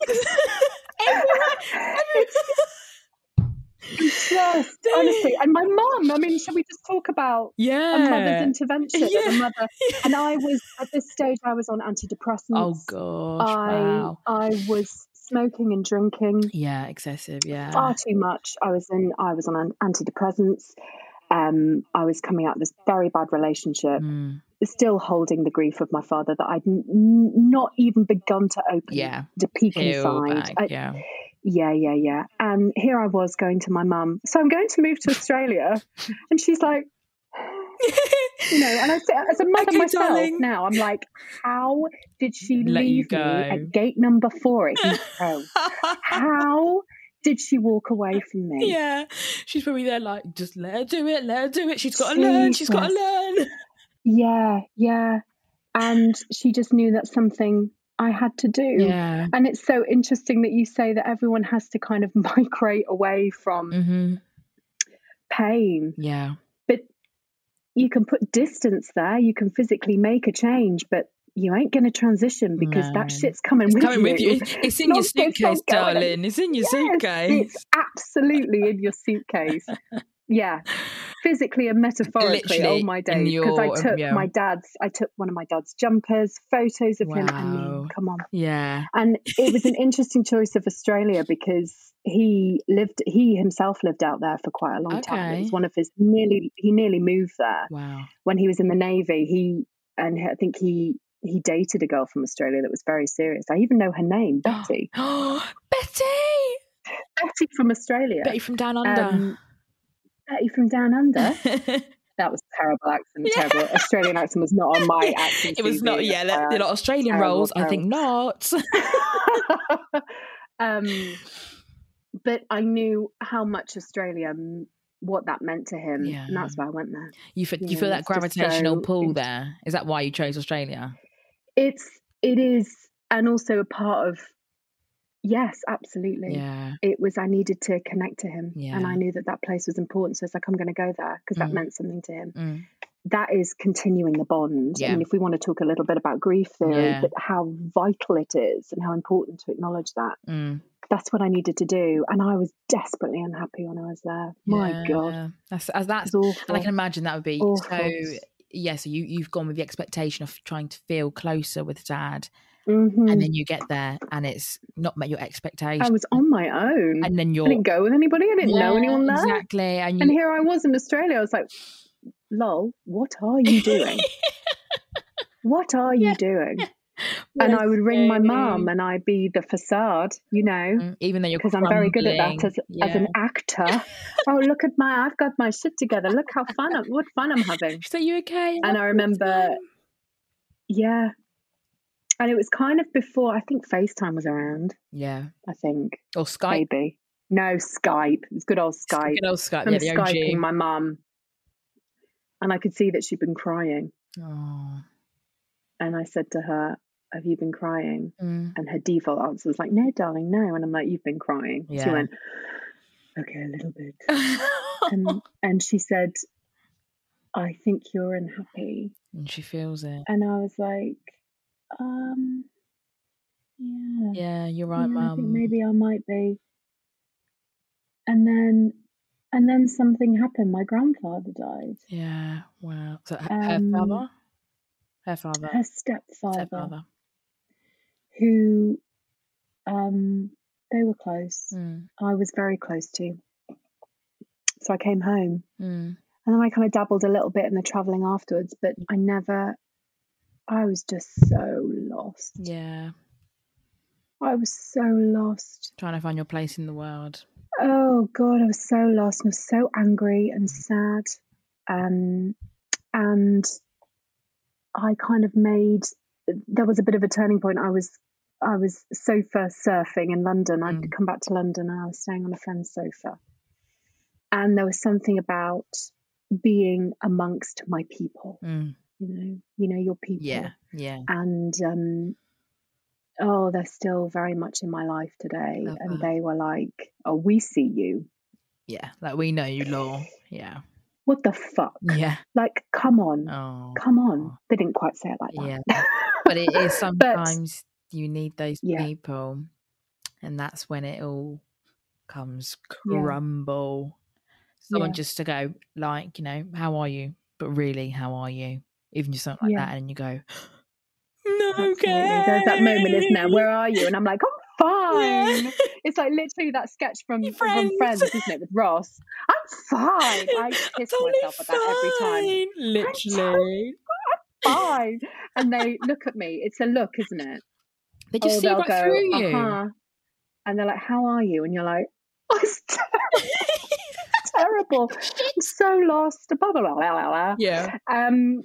Just honestly, and my mum, I mean, shall we just talk about a mother's intervention as a mother? And I was, at this stage, I was on antidepressants. Oh gosh, I was smoking and drinking. Yeah, excessive, far too much. I was on antidepressants. I was coming out of this very bad relationship, still holding the grief of my father that I'd not even begun to open, to peek inside. Yeah. And here I was going to my mum, so I'm going to move to Australia. And she's like, and I say, as a mother myself, darling. Now I'm like, how did she leave me at gate number 4 at Heathrow? How did she walk away from me? Yeah, she's probably there like, just let her do it. She's got to learn. Yeah. And she just knew that's something I had to do. Yeah. And it's so interesting that you say that everyone has to kind of migrate away from pain. Yeah. But you can put distance there. You can physically make a change, but you ain't going to transition because that shit's coming with you. It's in your suitcase, darling. It's in your suitcase. It's absolutely in your suitcase. Yeah. Physically and metaphorically. Literally, oh my days. Because I took one of my dad's jumpers, photos of him. I mean, come on. Yeah. And it was an interesting choice of Australia because he himself lived out there for quite a long time. It was one of his he nearly moved there. Wow. When he was in the Navy, I think he dated a girl from Australia that was very serious. I even know her name, Betty. Betty from Australia. Betty from Down Under. Betty from Down Under. That was a terrible accent. Terrible Australian accent was not on my accent. It was TV. Not. Yeah, they're not Australian roles. I think not. But I knew how much Australia, what that meant to him, and that's why I went there. You feel that gravitational pull there. Is that why you chose Australia? It is, and also a part of. Yes, absolutely. Yeah. It was, I needed to connect to him and I knew that place was important. So it's like, I'm going to go there because that meant something to him. That is continuing the bond. Yeah. I mean, if we want to talk a little bit about grief theory, but how vital it is and how important to acknowledge that. That's what I needed to do. And I was desperately unhappy when I was there. My God. That's awful. And I can imagine that would be awful. So you've gone with the expectation of trying to feel closer with Dad. And then you get there and it's not met your expectations. I was on my own. And then I didn't go with anybody. I didn't know anyone there. Exactly. And here I was in Australia. I was like, lol, what are you doing? What are you doing? And I would ring my mum and I'd be the facade, even though you're because I'm very good at that as an actor. Oh, look at I've got my shit together. Look how what fun I'm having. So you okay? And I remember, and it was kind of before, I think FaceTime was around. Yeah. I think. Or Skype. Maybe. No, Skype. It was good old Skype. Good old Skype, I'm Skyping my mum. And I could see that she'd been crying. Oh. And I said to her, have you been crying? And her default answer was like, no, darling, no. And I'm like, you've been crying. Yeah. She went, okay, a little bit. and she said, I think you're unhappy. And she feels it. And I was like, yeah, you're right, Mum. I think maybe I might be. And then something happened. My grandfather died. Yeah, wow. So her father? Her father. Her stepfather. Who they were close. I was very close to. So I came home. And then I kind of dabbled a little bit in the travelling afterwards, but I was just so lost. Yeah. I was so lost. Trying to find your place in the world. Oh, God, I was so lost and I was so angry and sad. And I kind of made there was a bit of a turning point. I was sofa surfing in London. I'd come back to London and I was staying on a friend's sofa. And there was something about being amongst my people, you know, your people. Yeah. And, they're still very much in my life today. Love and that. they were like, oh, we see you. Yeah, like we know you, Law. Yeah. What the fuck? Yeah. Like, come on. Oh. Come on. They didn't quite say it like that. Yeah. But it is sometimes you need those people, and that's when it all comes crumble. Someone just to go, like, you know, how are you? But really, how are you? Even just something like that, and you go, no, okay. There's that moment, isn't there? Where are you? And I'm like, I'm fine. Yeah. It's like literally that sketch from Friends, isn't it, with Ross? I'm fine. I piss myself at that every time. Literally. I'm fine. And they look at me. It's a look, isn't it? They just see right through you. And they're like, how are you? And you're like, oh, it's terrible. I'm so lost. Blah, blah, blah, blah, blah. Yeah. And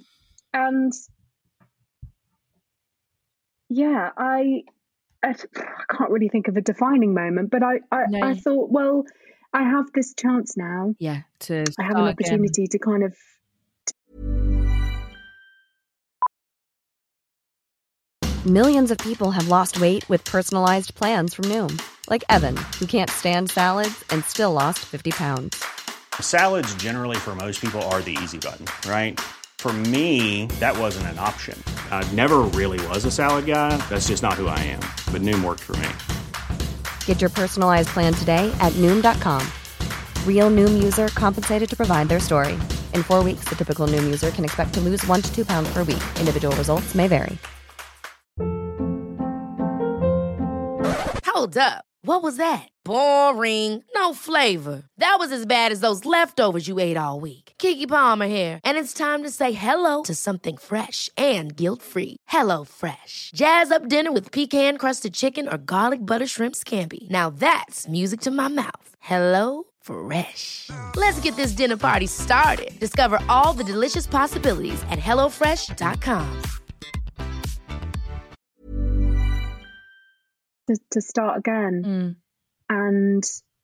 yeah, I can't really think of a defining moment, but I thought, well, I have this chance now. Yeah, I have an opportunity to kind of. Millions of people have lost weight with personalized plans from Noom, like Evan, who can't stand salads and still lost 50 pounds. Salads generally for most people are the easy button, right? For me, that wasn't an option. I never really was a salad guy. That's just not who I am. But Noom worked for me. Get your personalized plan today at Noom.com. Real Noom user compensated to provide their story. In 4 weeks, the typical Noom user can expect to lose 1 to 2 pounds per week. Individual results may vary. Hold up. What was that? Boring. No flavor. That was as bad as those leftovers you ate all week. Keke Palmer here. And it's time to say hello to something fresh and guilt-free. Hello Fresh. Jazz up dinner with pecan-crusted chicken or garlic butter shrimp scampi. Now that's music to my mouth. Hello Fresh. Let's get this dinner party started. Discover all the delicious possibilities at HelloFresh.com. To start again. And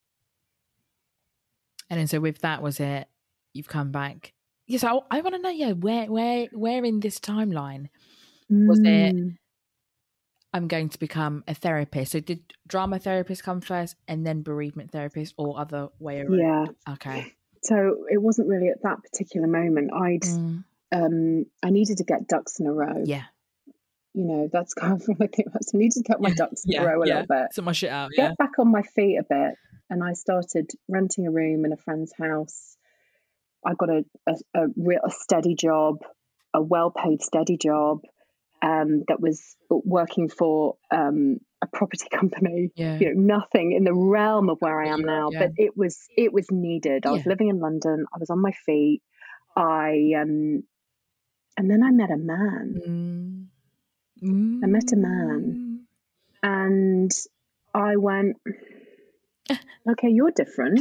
then so with that, was it, you've come back? Yes, I want to know, where in this timeline was it, I'm going to become a therapist? So did drama therapist come first and then bereavement therapist, or other way around? Yeah. Okay. So it wasn't really at that particular moment. I needed to get ducks in a row. Yeah. You know, that's kind of like I needed to get my ducks in a row a little bit. Sort my shit out. Get back on my feet a bit. And I started renting a room in a friend's house. I got a steady job, a well-paid steady job that was working for a property company. Yeah. You know, nothing in the realm of where I am now, but it was needed. I was living in London. I was on my feet. And then I met a man. I met a man and I went, okay, you're different.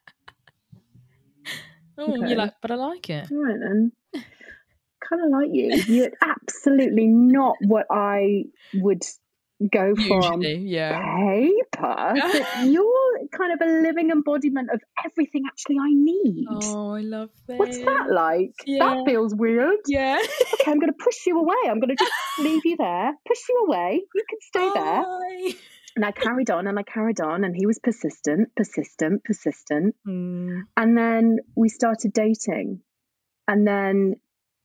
Oh, okay. You're like, but I like it. All right then. Kind of like you. You're absolutely not what I would go for usually, on paper. But you're kind of a living embodiment of everything actually I need. Oh, I love that. What's that like? Yeah. That feels weird. Yeah. Okay, I'm going to push you away. I'm going to just leave you there. Push you away. You can stay there. And I carried on and he was persistent. And then we started dating. And then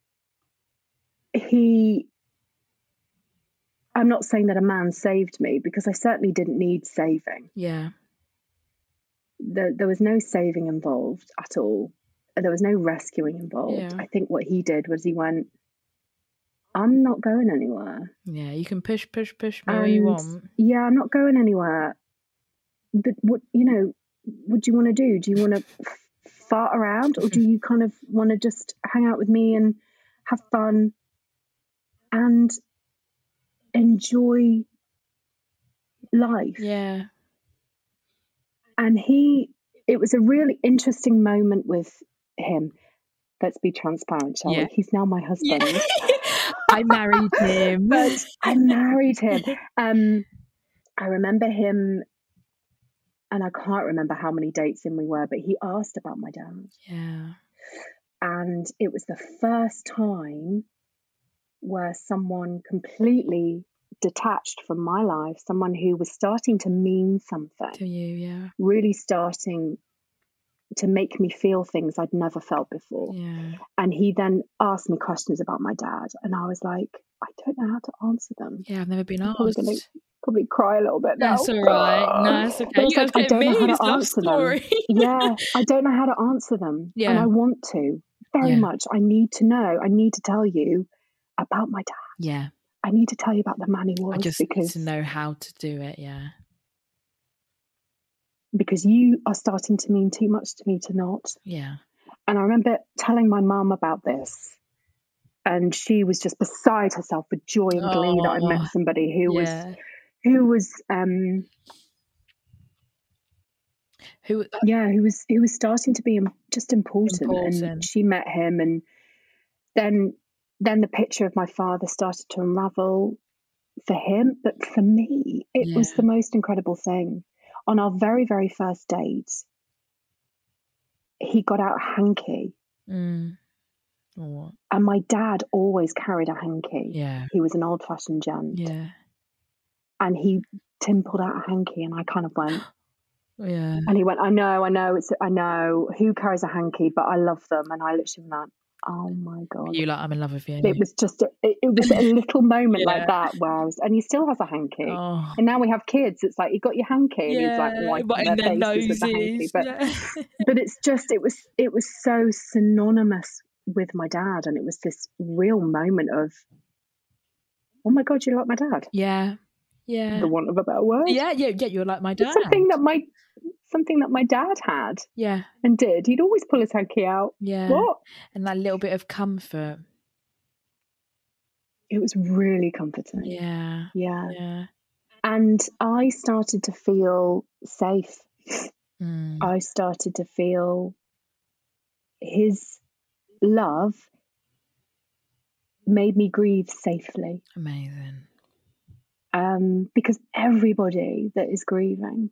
I'm not saying that a man saved me, because I certainly didn't need saving. Yeah. There was no saving involved at all. There was no rescuing involved. Yeah. I think what he did was he went, I'm not going anywhere. Yeah, you can push me where you want. Yeah, I'm not going anywhere. But what do you want to do? Do you want to fart around, or do you kind of want to just hang out with me and have fun and enjoy life? Yeah. And it was a really interesting moment with him. Let's be transparent, shall we? He's now my husband. Yeah. I married him. But I married him. I remember him, and I can't remember how many dates in we were, but he asked about my dad. Yeah. And it was the first time where someone completely detached from my life, someone who was starting to mean something To you, yeah. really starting to make me feel things I'd never felt before. Yeah. And he then asked me questions about my dad, and I was like, I don't know how to answer them. Yeah, I've never been I'm asked. probably cry a little bit now. That's all right. No, it's okay. But it's like, I don't know how to love answer story. them. Yeah, I don't know how to answer them. Yeah. And I want to very much. I need to know. I need to tell you about my dad. Yeah. I need to tell you about the man he was. I just because need to know how to do it, yeah. Because you are starting to mean too much to me to not. Yeah. And I remember telling my mum about this, and she was just beside herself with joy and glee that I met somebody who was starting to be just important. And she met him, and then the picture of my father started to unravel for him, but for me it was the most incredible thing. On our very, very first date, he got out a hanky. Oh. And my dad always carried a hanky. Yeah. He was an old-fashioned gent. Yeah. And Tim pulled out a hanky, and I kind of went, yeah. And he went, I know, I know who carries a hanky, but I love them. And I literally went, oh my God. You like, I'm in love with you. It was just, it was a little moment like that where I was, and he still has a hanky. Oh. And now we have kids. It's like, you got your hanky. And he's like, wiping their faces with the hanky. But it's just, it was so synonymous with my dad. And it was this real moment of, oh my God, you like my dad? Yeah. Yeah. The want of a better word. Yeah. You're like my dad. It's something that my dad had. Yeah. And did. He'd always pull his hanky out. Yeah. What? And that little bit of comfort. It was really comforting. Yeah. Yeah. Yeah. And I started to feel safe. I started to feel his love made me grieve safely. Amazing. Because everybody that is grieving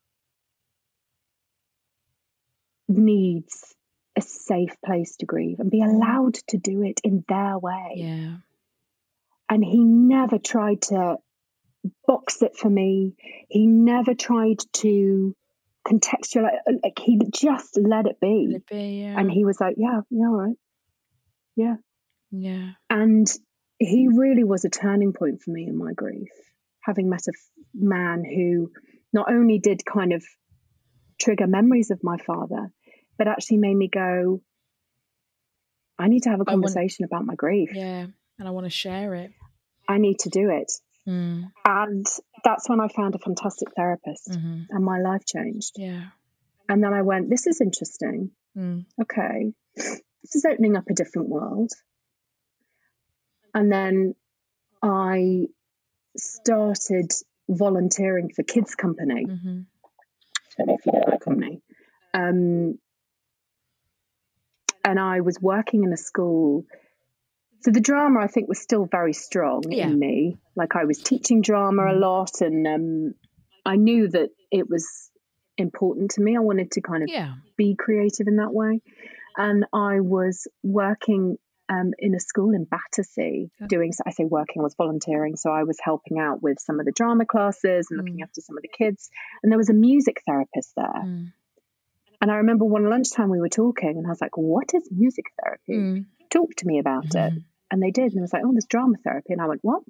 needs a safe place to grieve and be allowed to do it in their way. Yeah. And he never tried to box it for me. He never tried to contextualize. Like, he just let it be. Let it be, yeah. And he was like, yeah, all right. Yeah. Yeah. And he really was a turning point for me in my grief, having met a man who not only did kind of trigger memories of my father, but actually made me go, I need to have a conversation about my grief. Yeah, and I want to share it. I need to do it. And that's when I found a fantastic therapist, and my life changed. Yeah. And then I went, this is interesting. Okay. This is opening up a different world. And then I started volunteering for Kids Company. I don't know if you know that company. And I was working in a school. So the drama, I think, was still very strong in me. Like, I was teaching drama a lot, and I knew that it was important to me. I wanted to kind of be creative in that way. And I was working in a school in Battersea I was volunteering. So I was helping out with some of the drama classes and looking after some of the kids. And there was a music therapist there. And I remember one lunchtime we were talking, and I was like, what is music therapy? Talk to me about it. And they did. And I was like, oh, there's drama therapy. And I went, what?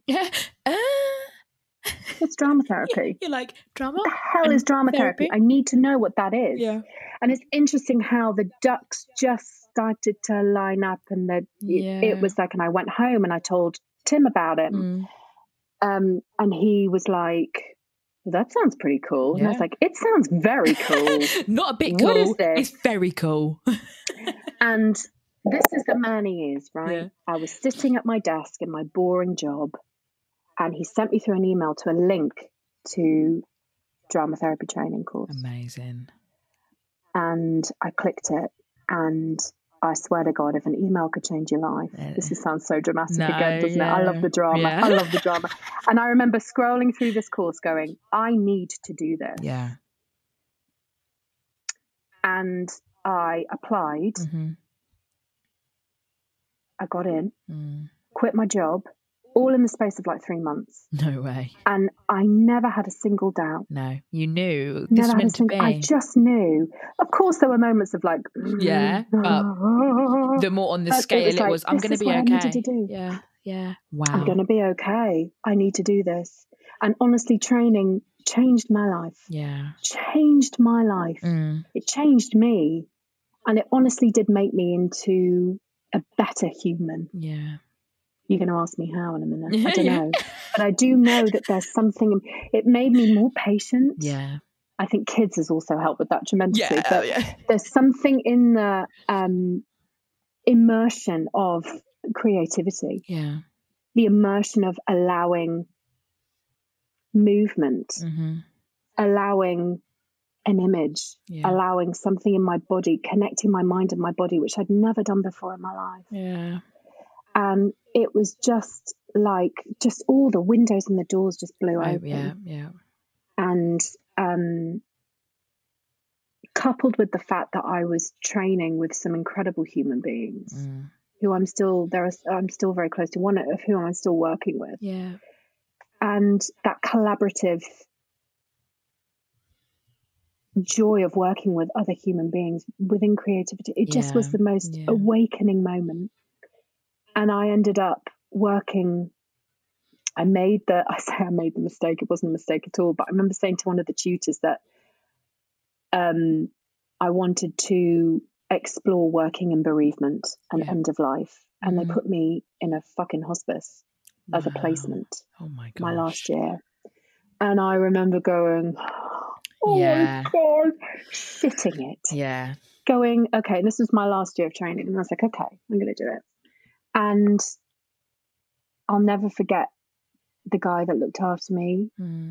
What's drama therapy? You're like, drama? What the hell is drama therapy? I need to know what that is. Yeah. And it's interesting how the ducks just started to line up, and that it was like, and I went home and I told Tim about it. And he was like, well, that sounds pretty cool. And I was like, it sounds very cool. Not a bit cool. What is this? It's very cool. And this is the man he is, right? Yeah. I was sitting at my desk in my boring job, and he sent me through an email to a link to drama therapy training course. Amazing. And I clicked it, and I swear to God, if an email could change your life, sounds so dramatic again, doesn't it? I love the drama. Yeah. I love the drama. And I remember scrolling through this course going, I need to do this. Yeah. And I applied. Mm-hmm. I got in, quit my job, all in the space of like 3 months. No way. And I never had a single doubt. No, you knew this was meant to be. I just knew. Of course, there were moments of like, yeah, but the more on the scale it was, I'm going to be okay. Yeah, yeah. Wow. I'm going to be okay. I need to do this. And honestly, training changed my life. Yeah. Changed my life. It changed me. And it honestly did make me into a better human. Yeah. You're going to ask me how in a minute. I don't know. But I do know that there's something, it made me more patient. Yeah. I think kids has also helped with that tremendously. Yeah, but there's something in the immersion of creativity. Yeah. The immersion of allowing movement, allowing an image, allowing something in my body, connecting my mind and my body, which I'd never done before in my life. Yeah. And it was just like, just all the windows and the doors just blew open. Yeah, yeah. And coupled with the fact that I was training with some incredible human beings who I'm still very close to, one of whom I'm still working with. Yeah. And that collaborative joy of working with other human beings within creativity, it just was the most awakening moment. And I ended up working, I made the mistake, it wasn't a mistake at all, but I remember saying to one of the tutors that I wanted to explore working in bereavement and end of life. And they put me in a fucking hospice as a placement. Oh my God. My last year. And I remember going, oh my God, shitting it. Yeah. Going, okay, and this was my last year of training. And I was like, okay, I'm going to do it. And I'll never forget the guy that looked after me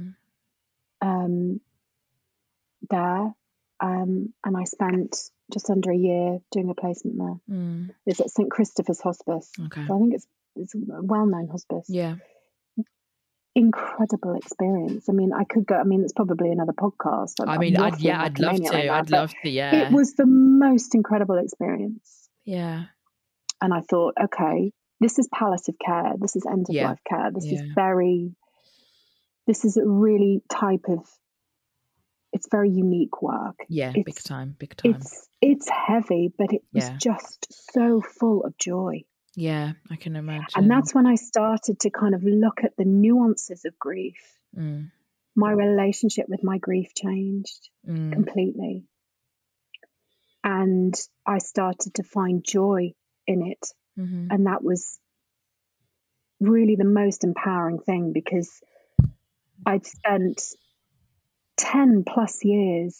there. And I spent just under a year doing a placement there. It's at St. Christopher's Hospice. Okay. So I think it's a well-known hospice. Yeah. Incredible experience. I mean, I could go, it's probably another podcast. I'd love to, yeah. It was the most incredible experience. Yeah. And I thought, okay, this is palliative care. This is end of life care. This is a really type of, it's very unique work. Yeah, big time. It's heavy, but it was just so full of joy. Yeah, I can imagine. And that's when I started to kind of look at the nuances of grief. My relationship with my grief changed completely. And I started to find joy in it. And that was really the most empowering thing, because I'd spent 10 plus years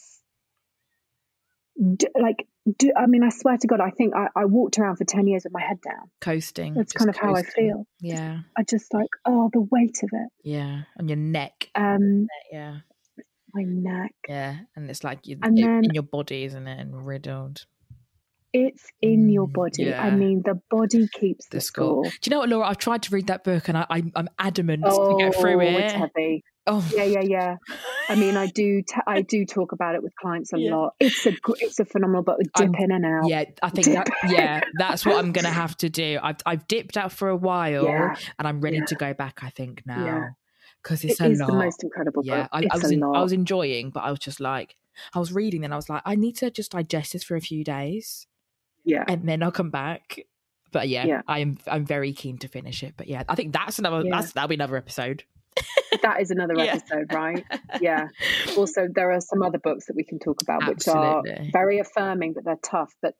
I swear to God, I think I walked around for 10 years with my head down. Coasting. That's kind of how I feel. Yeah. I just like, the weight of it. Yeah. On your neck. Yeah. My neck. Yeah. And it's like in your body, isn't it? And riddled. It's in your body. Yeah. I mean, the body keeps the score. Do you know what, Laura? I've tried to read that book and I'm adamant to get through it. It's heavy. Oh yeah. I mean, I do talk about it with clients a lot. It's a phenomenal book. Dip in and out. Yeah, I think that's what I'm going to have to do. I've dipped out for a while and I'm ready to go back, I think, now. Because it's a lot. It's the most incredible book. I was enjoying, but I was just like, I was reading and I was like, I need to just digest this for a few days. Yeah. And then I'll come back. But I'm very keen to finish it. But I think that'll be another episode. That is another episode, right? Yeah. Also, there are some other books that we can talk about, which are very affirming, but they're tough. But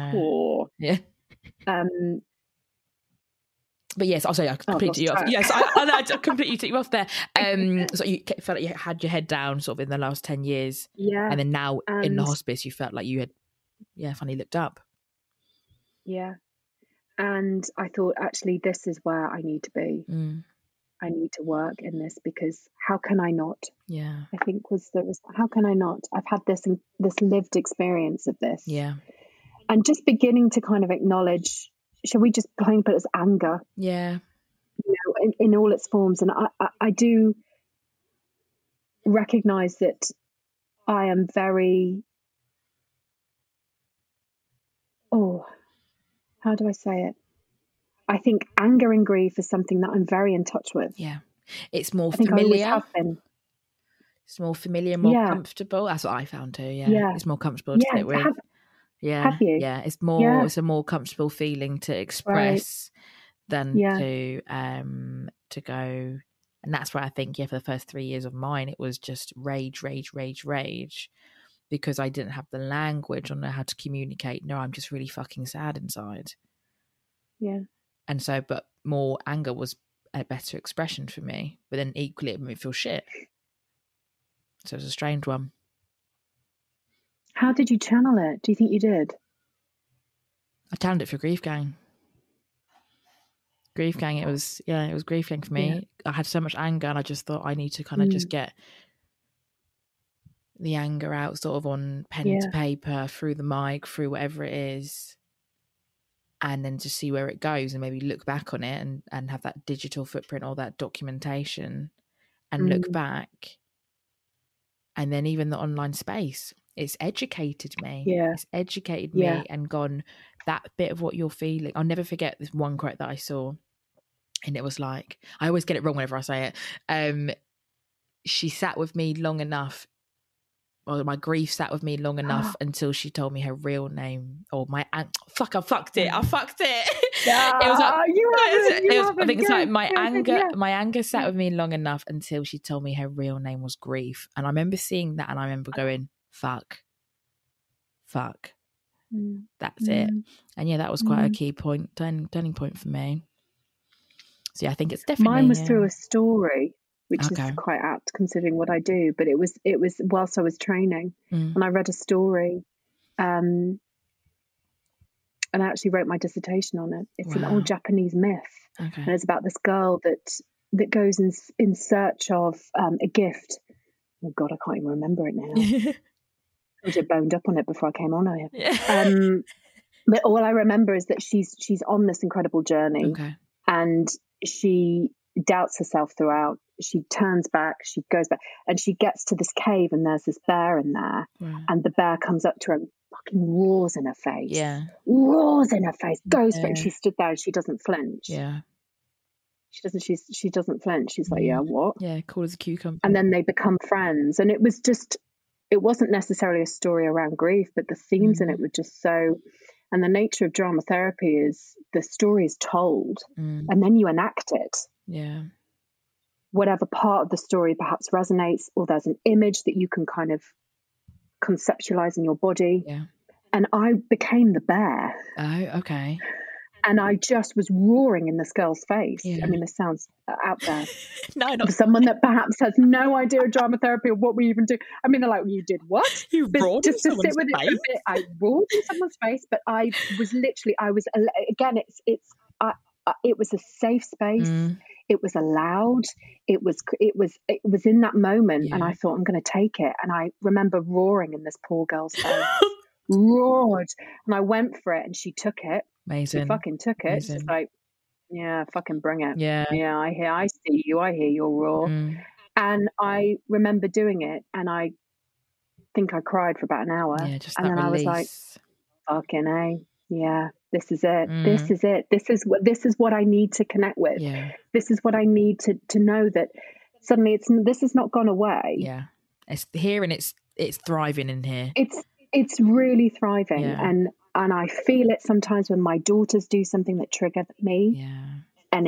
But yes, I'll say I completely off. Yes, I completely took you off there. So you felt like you had your head down sort of in the last 10 years. Yeah. And then now in the hospice, you felt like you had, finally looked up. Yeah. And I thought, actually, this is where I need to be. I need to work in this, because how can I not? Yeah. I think how can I not? I've had this lived experience of this. Yeah. and just beginning to kind of acknowledge, shall we just plain put it as anger? Yeah. You know, in all its forms. And I do recognize that I am very, how do I say it? I think anger and grief is something that I'm very in touch with. Yeah. It's more I think familiar. I always have been. It's more familiar, more comfortable. That's what I found too. Yeah. It's more comfortable to sit with. Have you? Yeah. It's more. It's a more comfortable feeling to express than to go. And that's why I think, for the first 3 years of mine, it was just rage, because I didn't have the language or know how to communicate. No, I'm just really fucking sad inside. Yeah. And so, but more anger was a better expression for me. But then equally, it made me feel shit. So it was a strange one. How did you channel it? Do you think you did? I channeled it for Grief Gang. Grief Gang, it was Grief Gang for me. Yeah. I had so much anger and I just thought I need to kind of just get the anger out sort of on pen to paper, through the mic, through whatever it is, and then just see where it goes and maybe look back on it and have that digital footprint or that documentation and look back. And then even the online space, it's educated me. Yeah. It's educated me and gone, that bit of what you're feeling. I'll never forget this one quote that I saw. And it was like, I always get it wrong whenever I say it. She sat with me long enough, or my grief sat with me long enough until she told me her real name. Or I fucked it. It was like, I think it's like my anger sat with me long enough until she told me her real name was Grief. And I remember seeing that and I remember going, fuck. That's it. And that was quite a key point, turning point for me. So I think it's definitely mine was through a story, which is quite apt considering what I do. But it was whilst I was training, and I read a story, and I actually wrote my dissertation on it. It's an old Japanese myth, and it's about this girl that goes in search of a gift. Oh God, I can't even remember it now. I just boned up on it before I came on here. Yeah. But all I remember is that she's on this incredible journey, and she doubts herself throughout. She turns back, she goes back, and she gets to this cave, and there's this bear in there, and the bear comes up to her and fucking roars in her face. Yeah, roars in her face, goes for it. And she stood there, and she doesn't flinch. Yeah, she doesn't. She doesn't flinch. She's like, yeah, what? Yeah, cool as a cucumber. And then they become friends, and it was just. It wasn't necessarily a story around grief, but the themes in it were just so. And the nature of drama therapy is the story is told and then you enact it. Yeah. Whatever part of the story perhaps resonates, or there's an image that you can kind of conceptualize in your body. Yeah. And I became the bear. Oh, okay. And I just was roaring in this girl's face. Yeah. I mean, this sounds out there. No, not for someone that perhaps has no idea of drama therapy or what we even do. I mean, they're like, well, you did what? You roared in someone's face? It a bit, I roared in someone's face, but I was again, it was a safe space. It was allowed. It was in that moment, and I thought, I'm going to take it. And I remember roaring in this poor girl's face. Roared, and I went for it, and she took it. Amazing. She fucking took it. Amazing. She's like, yeah, fucking bring it. Yeah, I see you. I hear your roar. And I remember doing it, and I think I cried for about an hour. Yeah, just and that then release. I was like, fucking A. Yeah, this is it. This is it. This is what I need to connect with. Yeah. This is what I need to know that suddenly this has not gone away. Yeah, it's here and it's thriving in here. It's really thriving, and I feel it sometimes when my daughters do something that triggered me. Yeah, and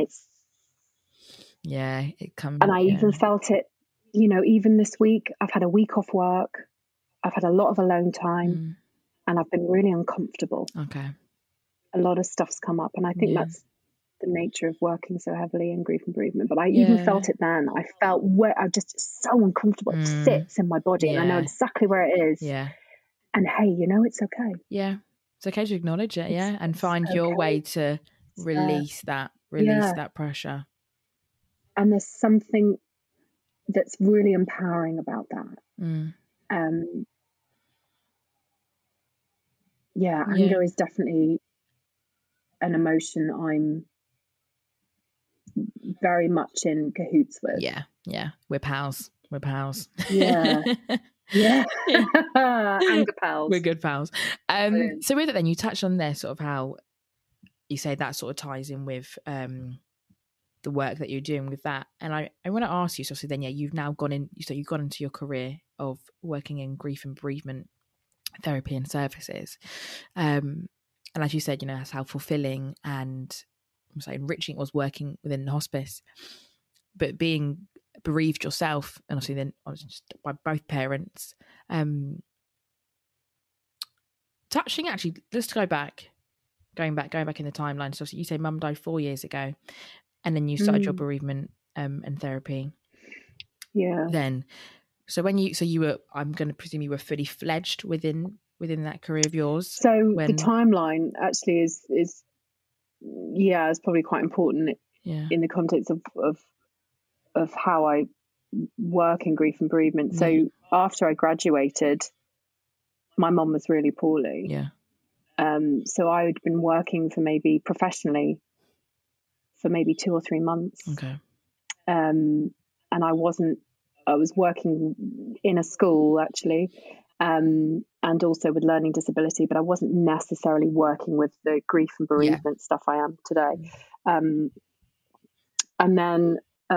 it comes. And I even felt it, even this week. I've had a week off work. I've had a lot of alone time, and I've been really uncomfortable. Okay, a lot of stuff's come up, and I think that's the nature of working so heavily in grief and bereavement. But I even felt it then. I felt where I'm just so uncomfortable. It sits in my body, and I know exactly where it is. Yeah. And hey, it's okay. Yeah. It's okay to acknowledge it, and find your way to release that pressure. And there's something that's really empowering about that. Yeah, anger is definitely an emotion I'm very much in cahoots with. Yeah. We're pals. Yeah. Yeah. Anger pals. We're good pals. So with it then, you touched on there sort of how you say that sort of ties in with the work that you're doing with that. And I want to ask you, so obviously then, you've now gone into your career of working in grief and bereavement therapy and services. And as you said, that's how fulfilling and enriching it was working within the hospice. But being bereaved yourself, and obviously then just by both parents, touching actually, let's going back in the timeline. So you say mum died 4 years ago, and then you started your bereavement and therapy. Yeah. Then, so you were, I'm going to presume you were fully fledged within that career of yours. So the timeline actually is probably quite important in the context of how I work in grief and bereavement. So after I graduated, my mum was really poorly. Yeah. So I had been working professionally for maybe 2 or 3 months. Okay. And I was working in a school actually, and also with learning disability, but I wasn't necessarily working with the grief and bereavement stuff I am today. And then,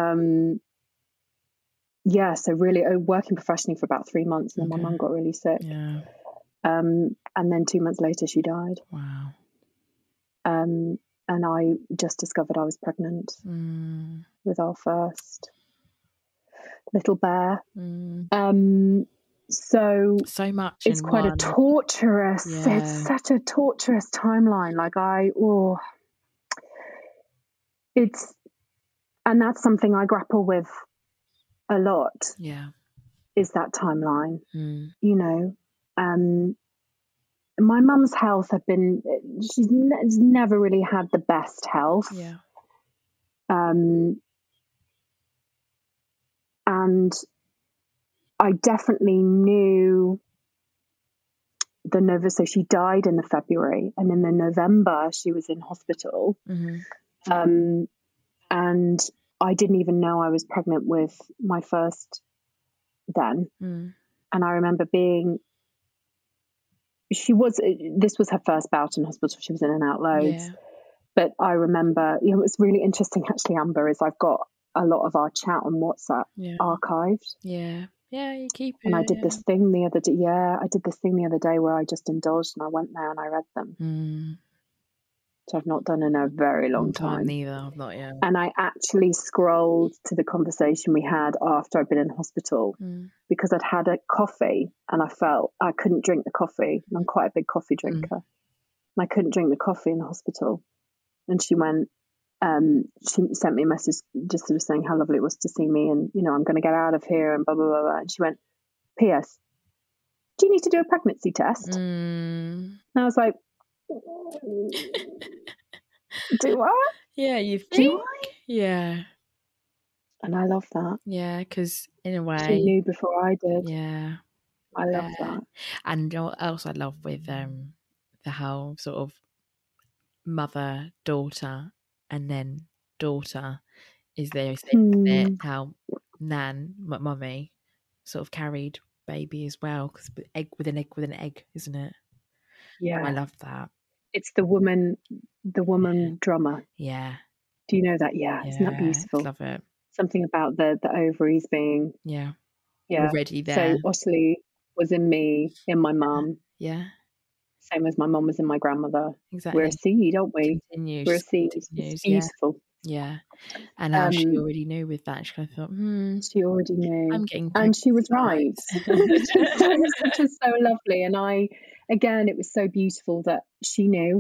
so really working professionally for about 3 months, and then my mum got really sick. Yeah. And then 2 months later she died. Wow. And I just discovered I was pregnant with our first little bear. So much. It's quite a torturous. Yeah. It's such a torturous timeline. And that's something I grapple with a lot. Yeah. Is that timeline? My mum's health she's never really had the best health. Yeah. And I definitely knew so she died in the February, and in the November she was in hospital. And I didn't even know I was pregnant with my first then. And I remember this was her first bout in hospital. She was in and out loads. Yeah. But I remember, it was really interesting actually, Amber, is I've got a lot of our chat on WhatsApp archived. Yeah. Yeah, you keep it. And I did this thing the other day. Yeah, I did this thing the other day where I just indulged and I went there and I read them. So I've not done in a very long time. Neither, I've not yet. And I actually scrolled to the conversation we had after I'd been in hospital because I'd had a coffee and I felt I couldn't drink the coffee. I'm quite a big coffee drinker. And I couldn't drink the coffee in the hospital. And she went, she sent me a message just sort of saying how lovely it was to see me and, I'm going to get out of here and blah, blah, blah, blah. And she went, P.S. do you need to do a pregnancy test? And I was like, do I? Yeah, you think? Yeah. And I love that. Yeah, because in a way, she knew before I did. Yeah, I love that. And what else I love with the how sort of mother, daughter, and then daughter is there. How Nan, mummy, sort of carried baby as well, because egg with an egg, isn't it? Yeah, I love that. It's the woman drummer. Yeah. Do you know that? Yeah, isn't that beautiful? Love it. Something about the ovaries being already there. So Ottilie was in me, in my mum. Yeah. Same as my mum was in my grandmother. Exactly. We're a seed, aren't we? Continues. We're a seed. It's beautiful. Yeah. And how she already knew with that. She kind of thought, she already knew. I'm getting and she was right. Which is so lovely. And it was so beautiful that she knew.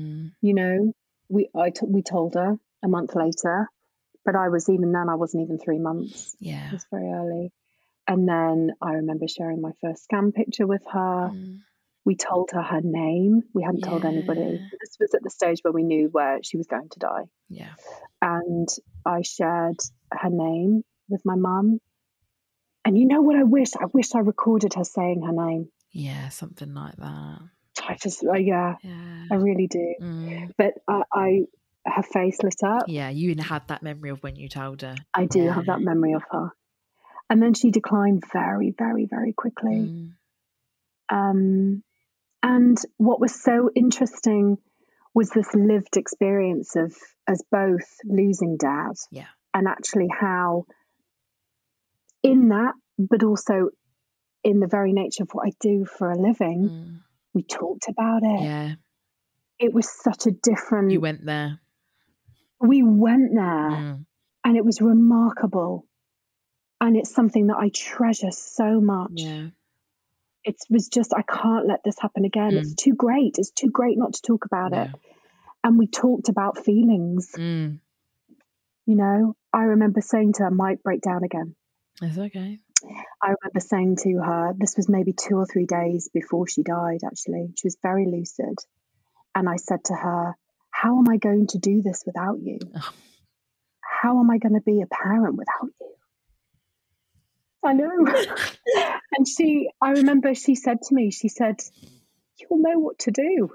We told her a month later, but I wasn't even 3 months. Yeah. It was very early. And then I remember sharing my first scan picture with her. We told her name. We hadn't told anybody. This was at the stage where we knew where she was going to die. Yeah. And I shared her name with my mum. And you know what I wish? I wish I recorded her saying her name. Yeah, something like that. I just, I really do. But her face lit up. Yeah, you had that memory of when you told her. I do have that memory of her. And then she declined very, very, very quickly. And what was so interesting was this lived experience of us both losing Dad. Yeah. And actually how in that, but also in the very nature of what I do for a living, we talked about it. Yeah. It was such a different... You went there. We went there. And it was remarkable. And it's something that I treasure so much. Yeah. It was just, I can't let this happen again. It's too great. It's too great not to talk about it. And we talked about feelings. You know, I remember saying to her, might break down again. That's okay. I remember saying to her, this was maybe 2 or 3 days before she died, actually. She was very lucid. And I said to her, how am I going to do this without you? How am I going to be a parent without you? I know. And I remember she said to me, she said, you'll know what to do.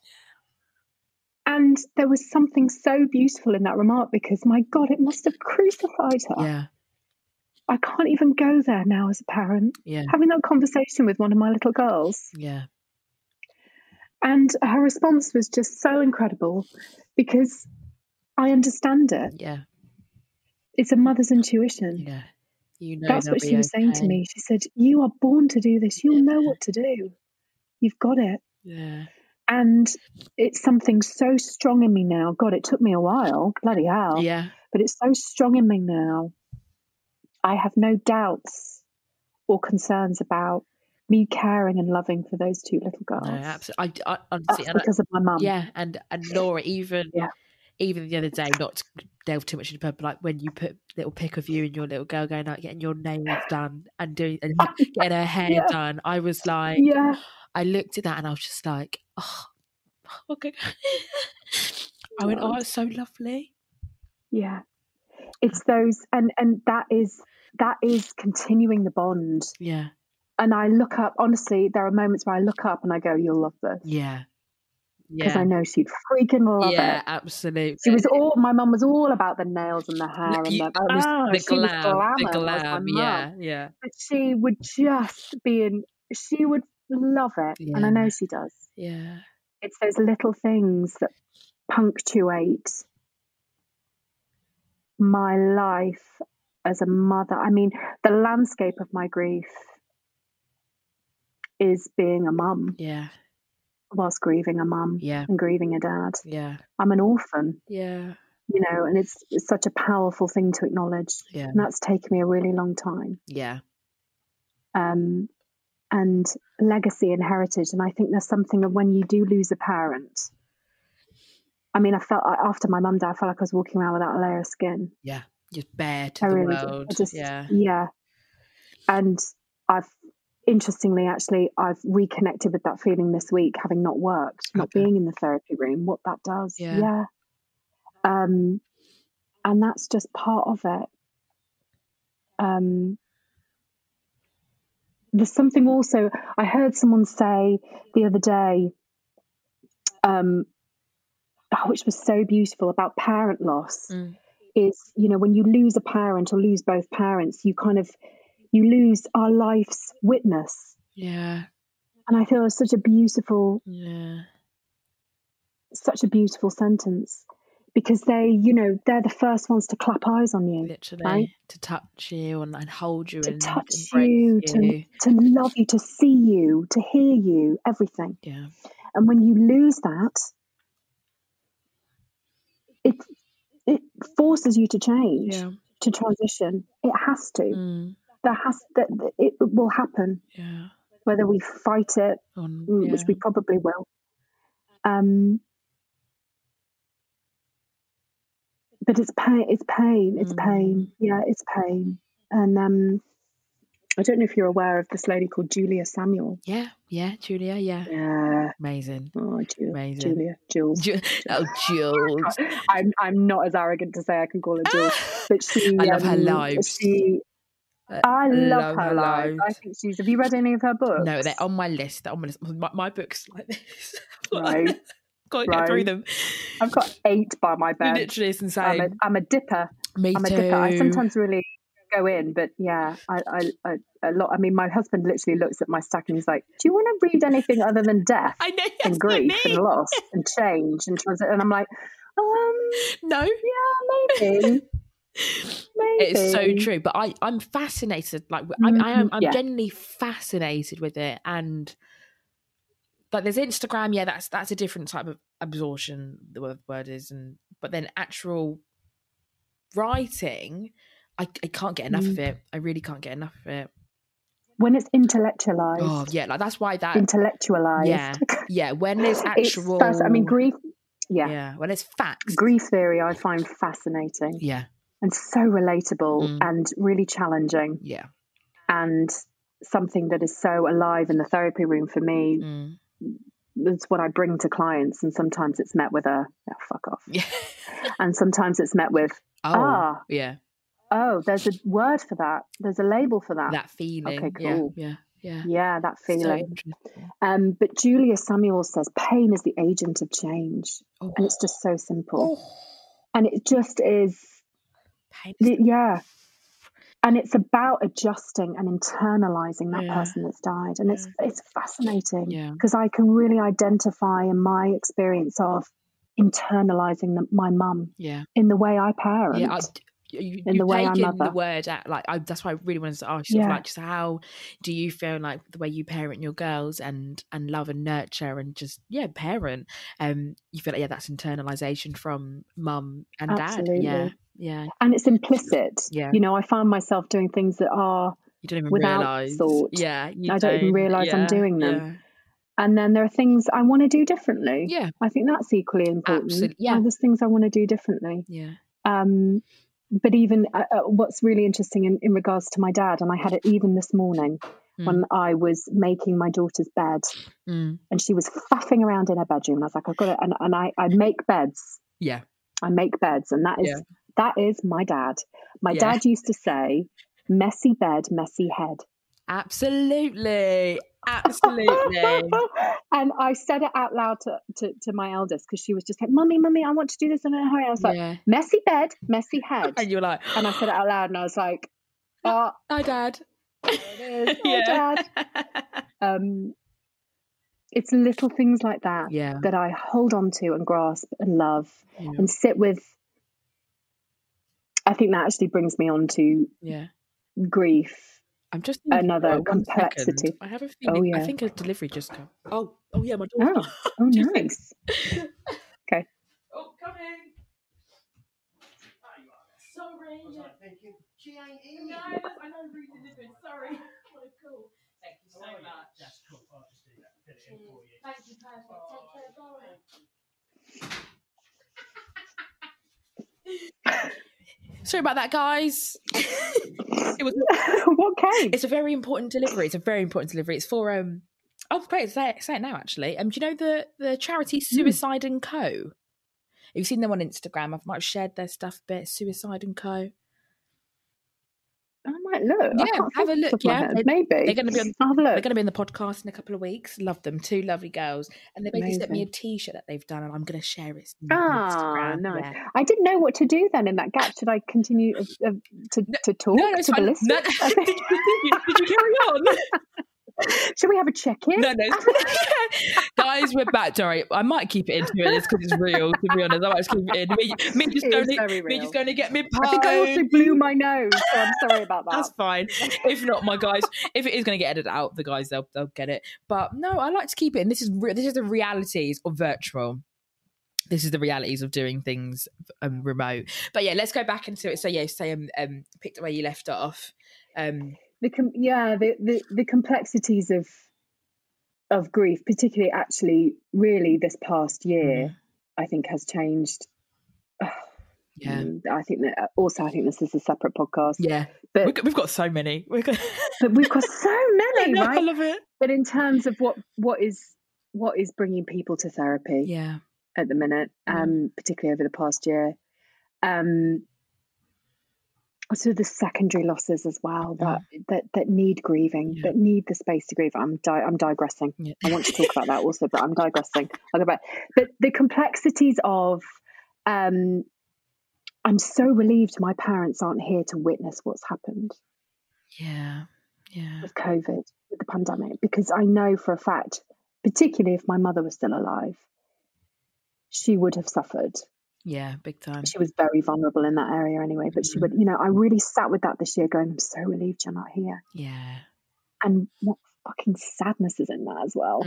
And there was something so beautiful in that remark because, my God, it must have crucified her. Yeah. I can't even go there now as a parent. Yeah. Having that conversation with one of my little girls. Yeah. And her response was just so incredible because I understand it. Yeah. It's a mother's intuition. Yeah. You know, that's what she was saying to me. She said, you are born to do this. You'll know what to do. You've got it. Yeah. And it's something so strong in me now. God, it took me a while. Bloody hell. Yeah. But it's so strong in me now. I have no doubts or concerns about me caring and loving for those 2 little girls. No, absolutely. I honestly, that's because of my mum. Yeah, and Laura, even the other day, not to delve too much into it, but like when you put a little pic of you and your little girl going out, getting your nails done and getting her hair done, I was like, I looked at that and I was just like, oh, okay. I went, oh, it's so lovely. Yeah, it's those, and that is continuing the bond. Yeah. And I look up, honestly, there are moments where I look up and I go, you'll love this. Yeah. Because I know she'd freaking love it. Yeah, absolutely. My mum was all about the nails and the hair and the glam. Yeah. But she would just she would love it. Yeah. And I know she does. Yeah. It's those little things that punctuate my life as a mother. I mean, the landscape of my grief is being a mum. Yeah. Whilst grieving a mum and grieving a dad. Yeah. I'm an orphan. Yeah. You know, and it's such a powerful thing to acknowledge. Yeah. And that's taken me a really long time. Yeah. And legacy and heritage. And I think there's something of when you do lose a parent. I mean, I felt after my mum died, I felt like I was walking around without a layer of skin. Yeah. Just bare to the world. Yeah. And interestingly, actually, I've reconnected with that feeling this week, having not worked, not being in the therapy room, what that does. Yeah. And that's just part of it. There's something also, I heard someone say the other day, which was so beautiful about parent loss, is, you know, when you lose a parent or lose both parents, you lose our life's witness. Yeah. And I feel it's such a beautiful sentence, because they're the first ones to clap eyes on you. Literally. Right? To touch you and hold you and touch you, to love you, to see you, to hear you, everything. Yeah. And when you lose that, it forces you to change, to transition. It has to. It will happen. Yeah. Whether we fight it, which we probably will. But it's pain. It's pain. It's pain. Yeah, it's pain. And I don't know if you're aware of this lady called Julia Samuel. Yeah, Julia. Yeah, amazing. Oh, amazing. Jules. Jules. I'm not as arrogant to say I can call her Jules, but she. I love her lives. I love her life. I think she's. Have you read any of her books? No, they're on my list. They're on my list. My books like this. Right. Got to get through them. I've got 8 by my bed. Literally, it's insane. I'm a dipper. Me I'm too. a dipper. I sometimes really go in, but yeah, I a lot. I mean, my husband literally looks at my stack and he's like, "Do you want to read anything other than death I know, and grief and loss and change and transit?" And I'm like, no, yeah, maybe. It's so true, but I'm fascinated. Like I'm genuinely fascinated with it, and like there's Instagram. Yeah, that's a different type of absorption. The word is, but then actual writing, I can't get enough of it. I really can't get enough of it. When it's intellectualized. Oh yeah, like that's why that intellectualized. Yeah. When there's actual, I mean, grief. Yeah. When it's facts. Grief theory, I find fascinating. Yeah. And so relatable and really challenging. Yeah. And something that is so alive in the therapy room for me. That's what I bring to clients. And sometimes it's met with a, fuck off. Yeah. And sometimes it's met with, yeah. Oh, there's a word for that. There's a label for that. That feeling. Okay, cool. Yeah. Yeah, that feeling. So but Julia Samuels says pain is the agent of change. And it's just so simple. And it just is. Yeah. And it's about adjusting and internalizing that person that's died. And it's fascinating because I can really identify in my experience of internalizing my mum in the way I parent. Yeah, in the way I mother. The word out, like that's why I really wanted to ask you, like, just how do you feel like the way you parent your girls and love and nurture and just parent? You feel like that's internalization from mum and Absolutely. dad. Yeah. And it's implicit. Yeah. You know, I find myself doing things that are you don't even without realize. thought. Yeah. I don't even realize I'm doing them. Yeah. And then there are things I want to do differently. Yeah. I think that's equally important. Absolutely. Yeah. There's things I want to do differently. Yeah. But even what's really interesting in regards to my dad, and I had it even this morning when I was making my daughter's bed and she was faffing around in her bedroom. I was like, I've got it. And I make beds. Yeah. I make beds. And that is my dad. My dad used to say, messy bed, messy head. Absolutely. And I said it out loud to my eldest because she was just like, Mummy, I want to do this in a hurry. I was like, messy bed, messy head. And you were like, and I said it out loud and I was like, hi, Dad. There it is. Hi, Dad. It's little things like that that I hold on to and grasp and love and sit with. I think that actually brings me on to grief. I'm just another complexity. I have a feeling. I think a delivery just come. Oh yeah, my daughter. Oh nice. Okay. Oh, coming. Sorry. I was like thinking, she ain't in. No, I know re-delivered. Sorry. What a cool. Thank you so much. That's cool. I'll just do that. Fit it in for you. Thank you, perfect. Take care, bye. Sorry about that, guys. It was what came? It's a very important delivery. It's for oh great, say it now actually. Do you know the charity Suicide and Co? Have you seen them on Instagram? I might have shared their stuff a bit. Suicide and Co. I might look. Yeah, have a look. Yeah, maybe they're going to be on. I'll have a look. They're going to be in the podcast in a couple of weeks. Love them, 2 lovely girls, and they basically sent me a T-shirt that they've done, and I'm going to share it. Ah, nice. Yeah. I didn't know what to do then in that gap. Should I continue to talk to the listeners? No. Did you carry on? Should we have a check-in? No. Guys, we're back. Sorry, I might keep it into it because it's real, to be honest. I might just keep it in. Me just going to get me pie. I think I also blew my nose, so I'm sorry about that. That's fine. If not, my guys, if it is going to get edited out, the guys, they'll get it. But no, I like to keep it in. This is the realities of virtual. This is the realities of doing things remote. But yeah, let's go back into it. So yeah, picked up where you left off. The complexities of grief, particularly actually really this past year, I think has changed. I think this is a separate podcast. Yeah, but we've got so many. But we've got so many, right? I love it. But in terms of what is bringing people to therapy, at the minute, particularly over the past year, So the secondary losses as well that need grieving, that need the space to grieve. I'm digressing. Yeah. I want to talk about that also, but I'm digressing. I'll go back. But the complexities of, I'm so relieved my parents aren't here to witness what's happened. Yeah. With COVID, with the pandemic, because I know for a fact, particularly if my mother was still alive, she would have suffered. Yeah, big time. She was very vulnerable in that area anyway, but she would, I really sat with that this year going, I'm so relieved you're not here. Yeah. And what fucking sadness is in that as well,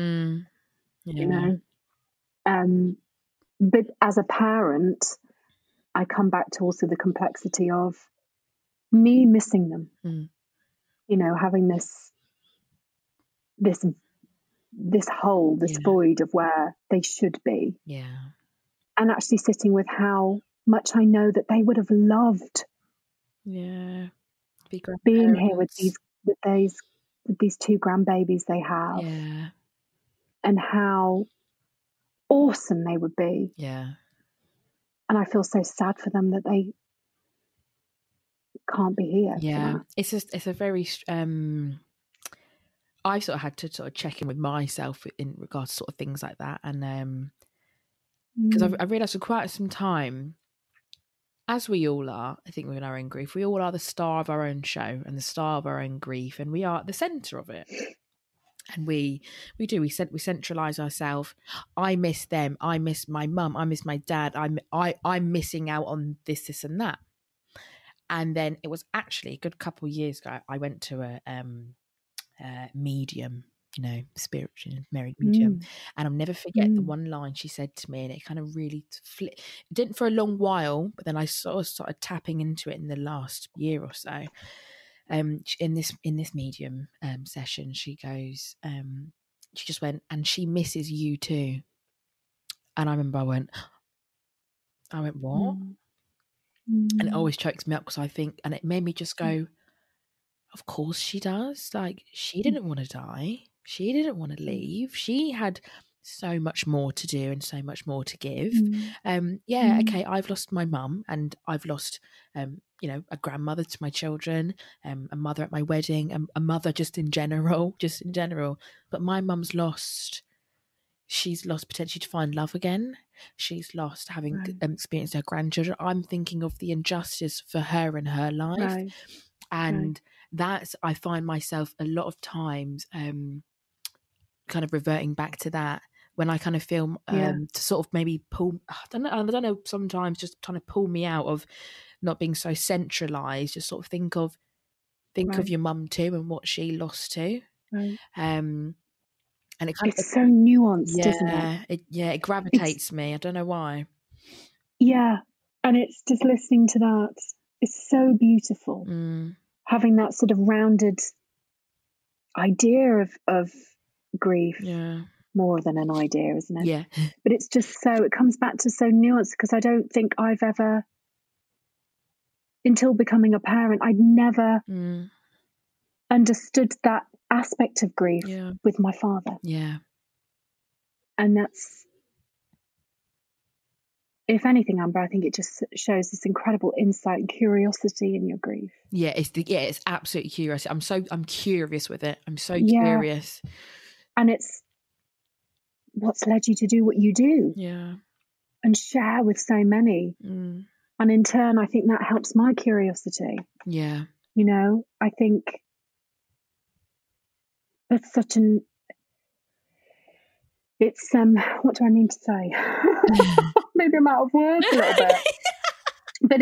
But as a parent, I come back to also the complexity of me missing them, having this hole, this void of where they should be. Yeah. And actually sitting with how much I know that they would have loved being here with these two grandbabies they have. Yeah. And how awesome they would be. Yeah. And I feel so sad for them that they can't be here. Yeah. It's a very I've sort of had to sort of check in with myself in regards to sort of things like that, and because I've realised for quite some time, as we all are, I think we're in our own grief, we all are the star of our own show and the star of our own grief, and we are at the centre of it. And we centralise ourselves. I miss them. I miss my mum. I miss my dad. I'm missing out on this and that. And then it was actually a good couple of years ago, I went to a medium, spiritual married medium, and I'll never forget the one line she said to me, and it kind of really it didn't for a long while, but then I sort of started tapping into it in the last year or so. In this medium session, she goes, she just went, and she misses you too. And I remember I went, what? And it always chokes me up because I think, and it made me just go, of course she does. Like, she didn't want to die. She didn't want to leave. She had so much more to do and so much more to give. Okay, I've lost my mum, and I've lost, a grandmother to my children, a mother at my wedding, a mother just in general. But my mum's lost. She's lost potentially to find love again. She's lost having experienced her grandchildren. I'm thinking of the injustice for her in her life. And that's, I find myself a lot of times kind of reverting back to that when I kind of feel to sort of maybe pull, I don't know, sometimes just trying to pull me out of not being so centralised, just sort of think of your mum too and what she lost to. And it's so nuanced, isn't it? It gravitates me. I don't know why. Yeah, and it's just listening to that. It's so beautiful. Having that sort of rounded idea of grief. Yeah. More than an idea, isn't it? Yeah. But it's just it comes back to so nuanced, because I don't think I've ever, until becoming a parent, I'd never understood that aspect of grief with my father. Yeah. And that's, if anything, Amber, I think it just shows this incredible insight and curiosity in your grief. Yeah, it's absolutely curious. I'm curious with it. I'm so curious. And it's what's led you to do what you do. Yeah. And share with so many. And in turn, I think that helps my curiosity. Yeah. I think it's such it's what do I mean to say? Maybe I'm out of words a little bit. But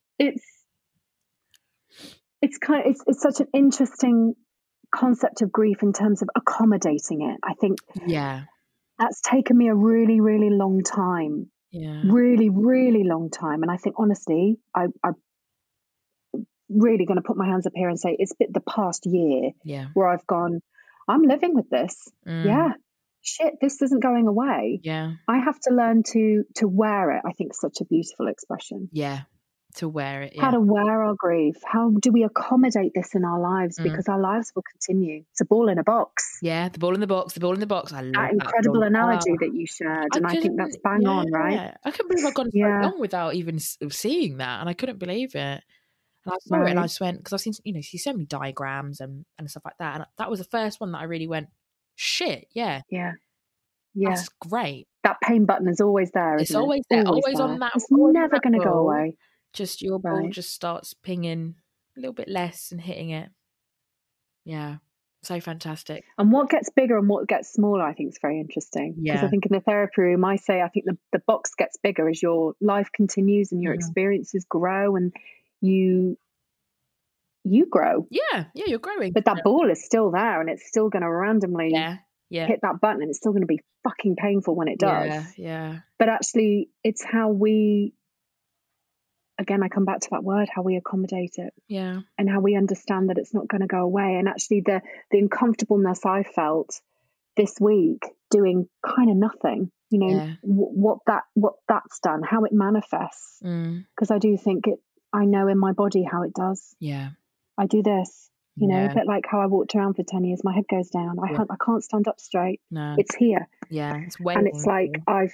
it's such an interesting concept of grief in terms of accommodating it. I think that's taken me a really, really long time. Yeah. Really, really long time. And I think, honestly, I'm really going to put my hands up here and say it's been the past year where I've gone, I'm living with this. Yeah. Shit, this isn't going away. Yeah. I have to learn to wear it. I think it's such a beautiful expression. Yeah. To wear it. Yeah. How to wear our grief. How do we accommodate this in our lives? Because our lives will continue. It's a ball in a box. Yeah, the ball in the box. I love that incredible analogy that you shared. And I think that's bang on, right? I couldn't believe I've gone so long without even seeing that. And I couldn't believe it. And I saw it and I just went, because I've seen, see so many diagrams and stuff like that. And that was the first one that I really went, shit, yeah. Yeah. That's great. That pain button is always there, It's isn't always it? there, always on that. It's never going to go away. Just your ball just starts pinging a little bit less and hitting it. Yeah. So fantastic. And what gets bigger and what gets smaller, I think is very interesting. Because I think in the therapy room, I think the box gets bigger as your life continues and your experiences grow and you grow. Yeah, you're growing. But that ball is still there and it's still going to randomly hit that button and it's still going to be fucking painful when it does. Yeah. But actually, it's how we, again, I come back to that word, how we accommodate it. Yeah. And how we understand that it's not going to go away. And actually the uncomfortableness I felt this week doing kind of nothing, what that's done, how it manifests. Because I do think I know in my body how it does. Yeah. I do this, a bit like how I walked around for 10 years, my head goes down. I can't stand up straight. No. It's here. Yeah. It's waiting. And it's like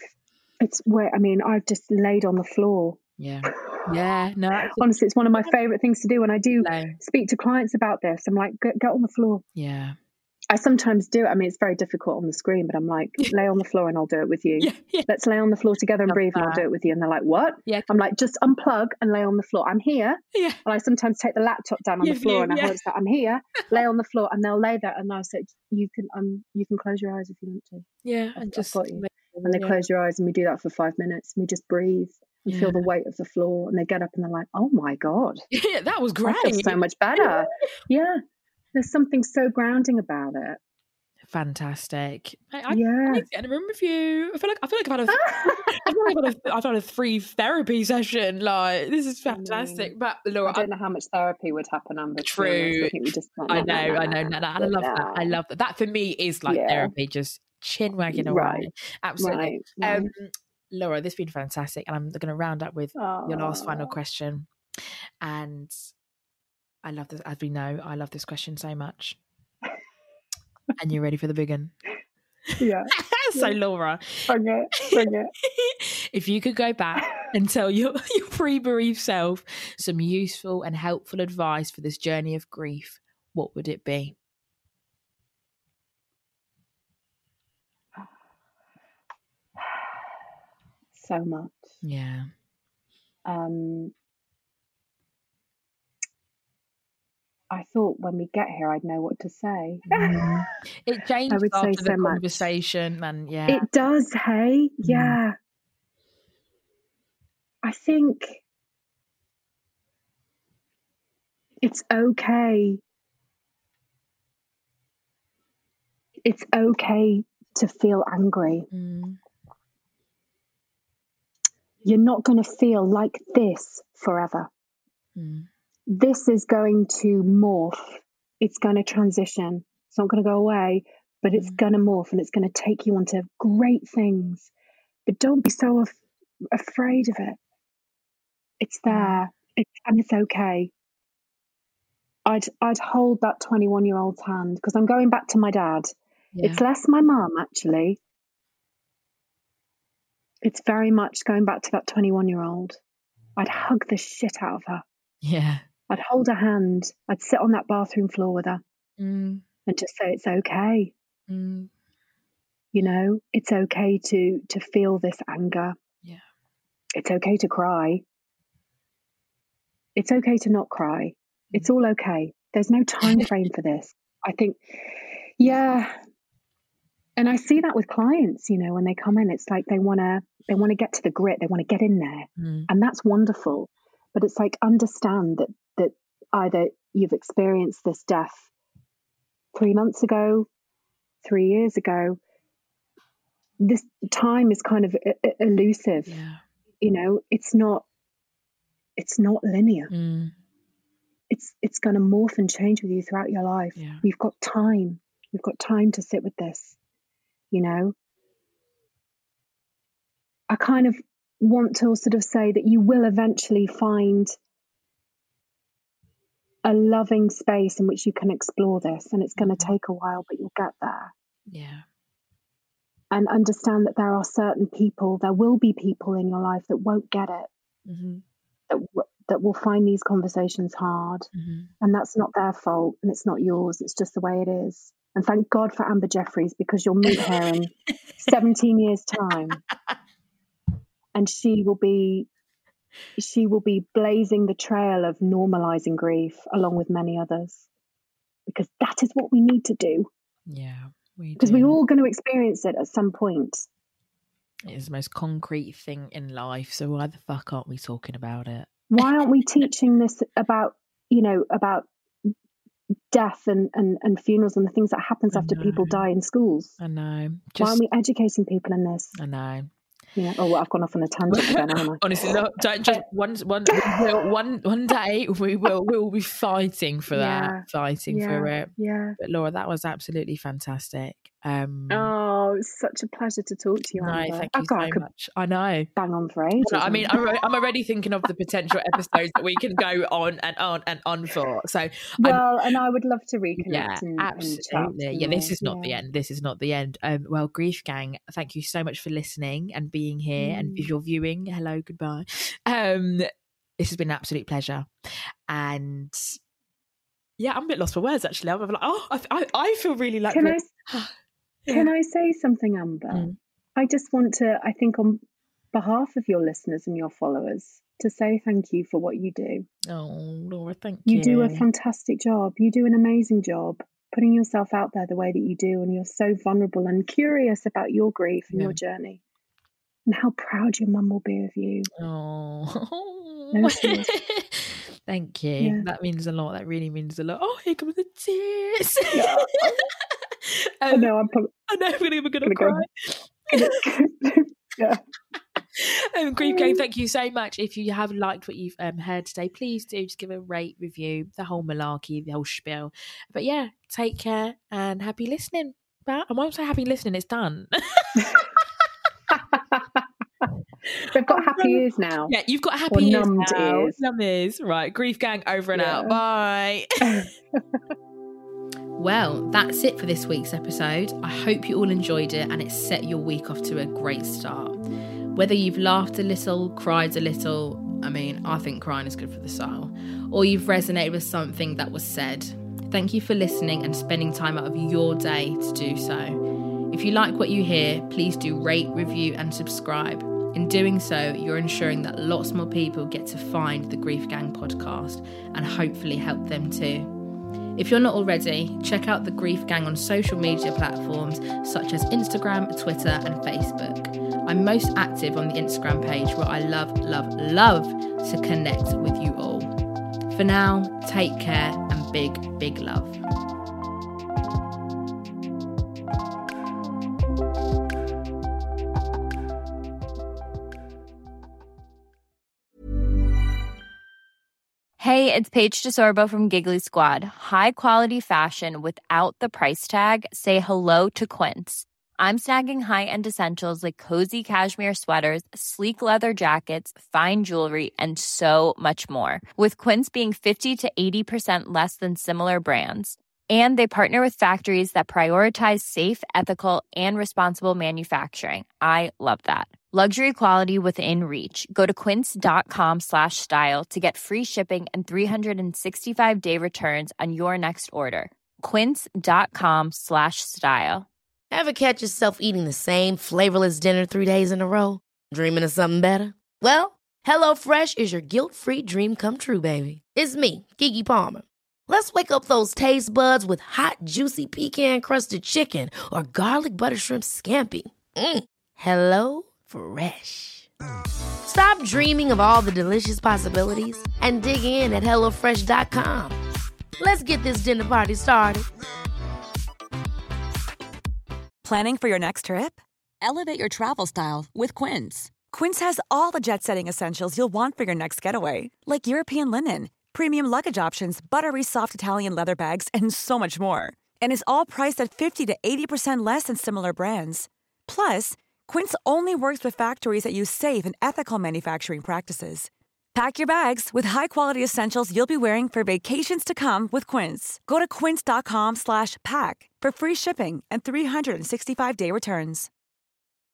I've just laid on the floor. Yeah. Yeah. No. Honestly, it's one of my favorite things to do when I do speak to clients about this. I'm like, get on the floor. Yeah. I sometimes do it. I mean, it's very difficult on the screen, but I'm like, lay on the floor and I'll do it with you. Yeah. Let's lay on the floor together and breathe and I'll do it with you. And they're like, what? Yeah. I'm like, just unplug and lay on the floor. I'm here. Yeah. And I sometimes take the laptop down on the floor and I hold it out. I'm here, lay on the floor, and they'll lay there and I'll say, you can close your eyes if you want to. Yeah. I've got you. And they close your eyes and we do that for 5 minutes. And we just breathe and feel the weight of the floor. And they get up and they're like, oh my God. Yeah, that was great. I feel so much better. Yeah. There's something so grounding about it. Fantastic. I need to get in a room with you. I feel like I've had a free therapy session. Like, this is fantastic. But Laura, I don't know how much therapy would happen. True. I think we just I know. And I love that. I love that. That for me is like therapy, just chin wagging away. Right. Absolutely. Right. Laura, this has been fantastic. And I'm going to round up with your last final question. And I love this. As we know, I love this question so much. And you're ready for the big one? Yeah. So, Laura. Bring it. If you could go back and tell your pre-bereaved self some useful and helpful advice for this journey of grief, what would it be? So much. Yeah. I thought when we get here, I'd know what to say. It changed after the conversation, and it does. Hey, yeah. I think it's okay. It's okay to feel angry. You're not going to feel like this forever. This is going to morph. It's going to transition. It's not going to go away, but it's going to morph and it's going to take you onto great things. But don't be so afraid of it. It's there. And it's okay. I'd hold that 21-year-old's hand because I'm going back to my dad. Yeah. It's less my mum, actually. It's very much going back to that 21-year-old. I'd hug the shit out of her. Yeah. I'd hold her hand. I'd sit on that bathroom floor with her and just say, it's okay. It's okay to feel this anger. Yeah. It's okay to cry. It's okay to not cry. It's all okay. There's no time frame for this. I think, and I see that with clients, when they come in, it's like they want to get to the grit. They want to get in there. And that's wonderful. But it's like, understand that either you've experienced this death 3 months ago, 3 years ago. This time is kind of elusive. Yeah. It's not linear. It's going to morph and change with you throughout your life. Yeah. We've got time. We've got time to sit with this. I kind of want to sort of say that you will eventually find a loving space in which you can explore this, and it's going to take a while, but you'll get there. Yeah. And understand that there are certain people, there will be people in your life that won't get it, that will find these conversations hard. And that's not their fault and it's not yours. It's just the way it is. And thank God for Amber Jeffries, because you'll meet her in 17 years' time. And she will be blazing the trail of normalizing grief along with many others, because that is what we need to do. Yeah, we do. Because we're all going to experience it at some point. It is the most concrete thing in life. So why the fuck aren't we talking about it? Why aren't we teaching this about death and funerals and the things that happens after people die in schools? I know. Why aren't we educating people in this? I know. Yeah. Oh, well, I've gone off on a tangent again, haven't I? Honestly, look, don't just one day we will be fighting for that, for it. Yeah. But Laura, that was absolutely fantastic. Oh, it's such a pleasure to talk to you. No, Amber. thank you so much. I know. Bang on for ages. I mean, I'm already thinking of the potential episodes that we can go on and on and on for. So, and I would love to reconnect. Yeah, absolutely. And Yeah, this is not the end. This is not the end. Well, Grief Gang, thank you so much for listening and being here. And if you're viewing, hello, goodbye. This has been an absolute pleasure. And yeah, I'm a bit lost for words actually. I'm like, I feel really like. Can I say something, Amber? I just want to, I think on behalf of your listeners and your followers, to say thank you for what you do. Oh, Laura, thank you. You do a fantastic job. You do an amazing job putting yourself out there the way that you do, and you're so vulnerable and curious about your grief and your journey. And how proud your mum will be of you. Oh. No, she is. Thank you. Yeah. That means a lot. That really means a lot. Oh, here comes the tears. Yeah. I know, I'm gonna cry. Yeah. Grief Gang, thank you so much. If you have liked what you've heard today, please do just give a rate, review, the whole malarkey, the whole spiel. But yeah, take care and happy listening. But I won't say happy listening, it's done. They've got happy ears now. Yeah, you've got happy ears numbed now. ears. Numb ears. Right, Grief Gang over and out. Bye. Well, that's it for this week's episode. I hope you all enjoyed it and it set your week off to a great start. Whether you've laughed a little, cried a little, I mean, I think crying is good for the soul, or you've resonated with something that was said, thank you for listening and spending time out of your day to do so. If you like what you hear, please do rate, review and subscribe. In doing so, you're ensuring that lots more people get to find the Grief Gang podcast and hopefully help them too. If you're not already, check out the Grief Gang on social media platforms such as Instagram, Twitter and Facebook. I'm most active on the Instagram page where I love to connect with you all. For now, take care and big, big love. Hey, it's Paige DeSorbo from Giggly Squad. High quality fashion without the price tag. Say hello to Quince. I'm snagging high-end essentials like cozy cashmere sweaters, sleek leather jackets, fine jewelry, and so much more. With Quince being 50 to 80% less than similar brands. And they partner with factories that prioritize safe, ethical, and responsible manufacturing. I love that. Luxury quality within reach. Go to quince.com/style to get free shipping and 365-day returns on your next order. Quince.com/style. Ever catch yourself eating the same flavorless dinner 3 days in a row? Dreaming of something better? Well, HelloFresh is your guilt-free dream come true, baby. It's me, Keke Palmer. Let's wake up those taste buds with hot, juicy pecan-crusted chicken or garlic butter shrimp scampi. Hello Fresh. Stop dreaming of all the delicious possibilities and dig in at HelloFresh.com. Let's get this dinner party started. Planning for your next trip? Elevate your travel style with Quince. Quince has all the jet-setting essentials you'll want for your next getaway, like European linen, premium luggage options, buttery soft Italian leather bags, and so much more. And is all priced at 50 to 80% less than similar brands. Plus, Quince only works with factories that use safe and ethical manufacturing practices. Pack your bags with high-quality essentials you'll be wearing for vacations to come with Quince. Go to quince.com/pack for free shipping and 365-day returns.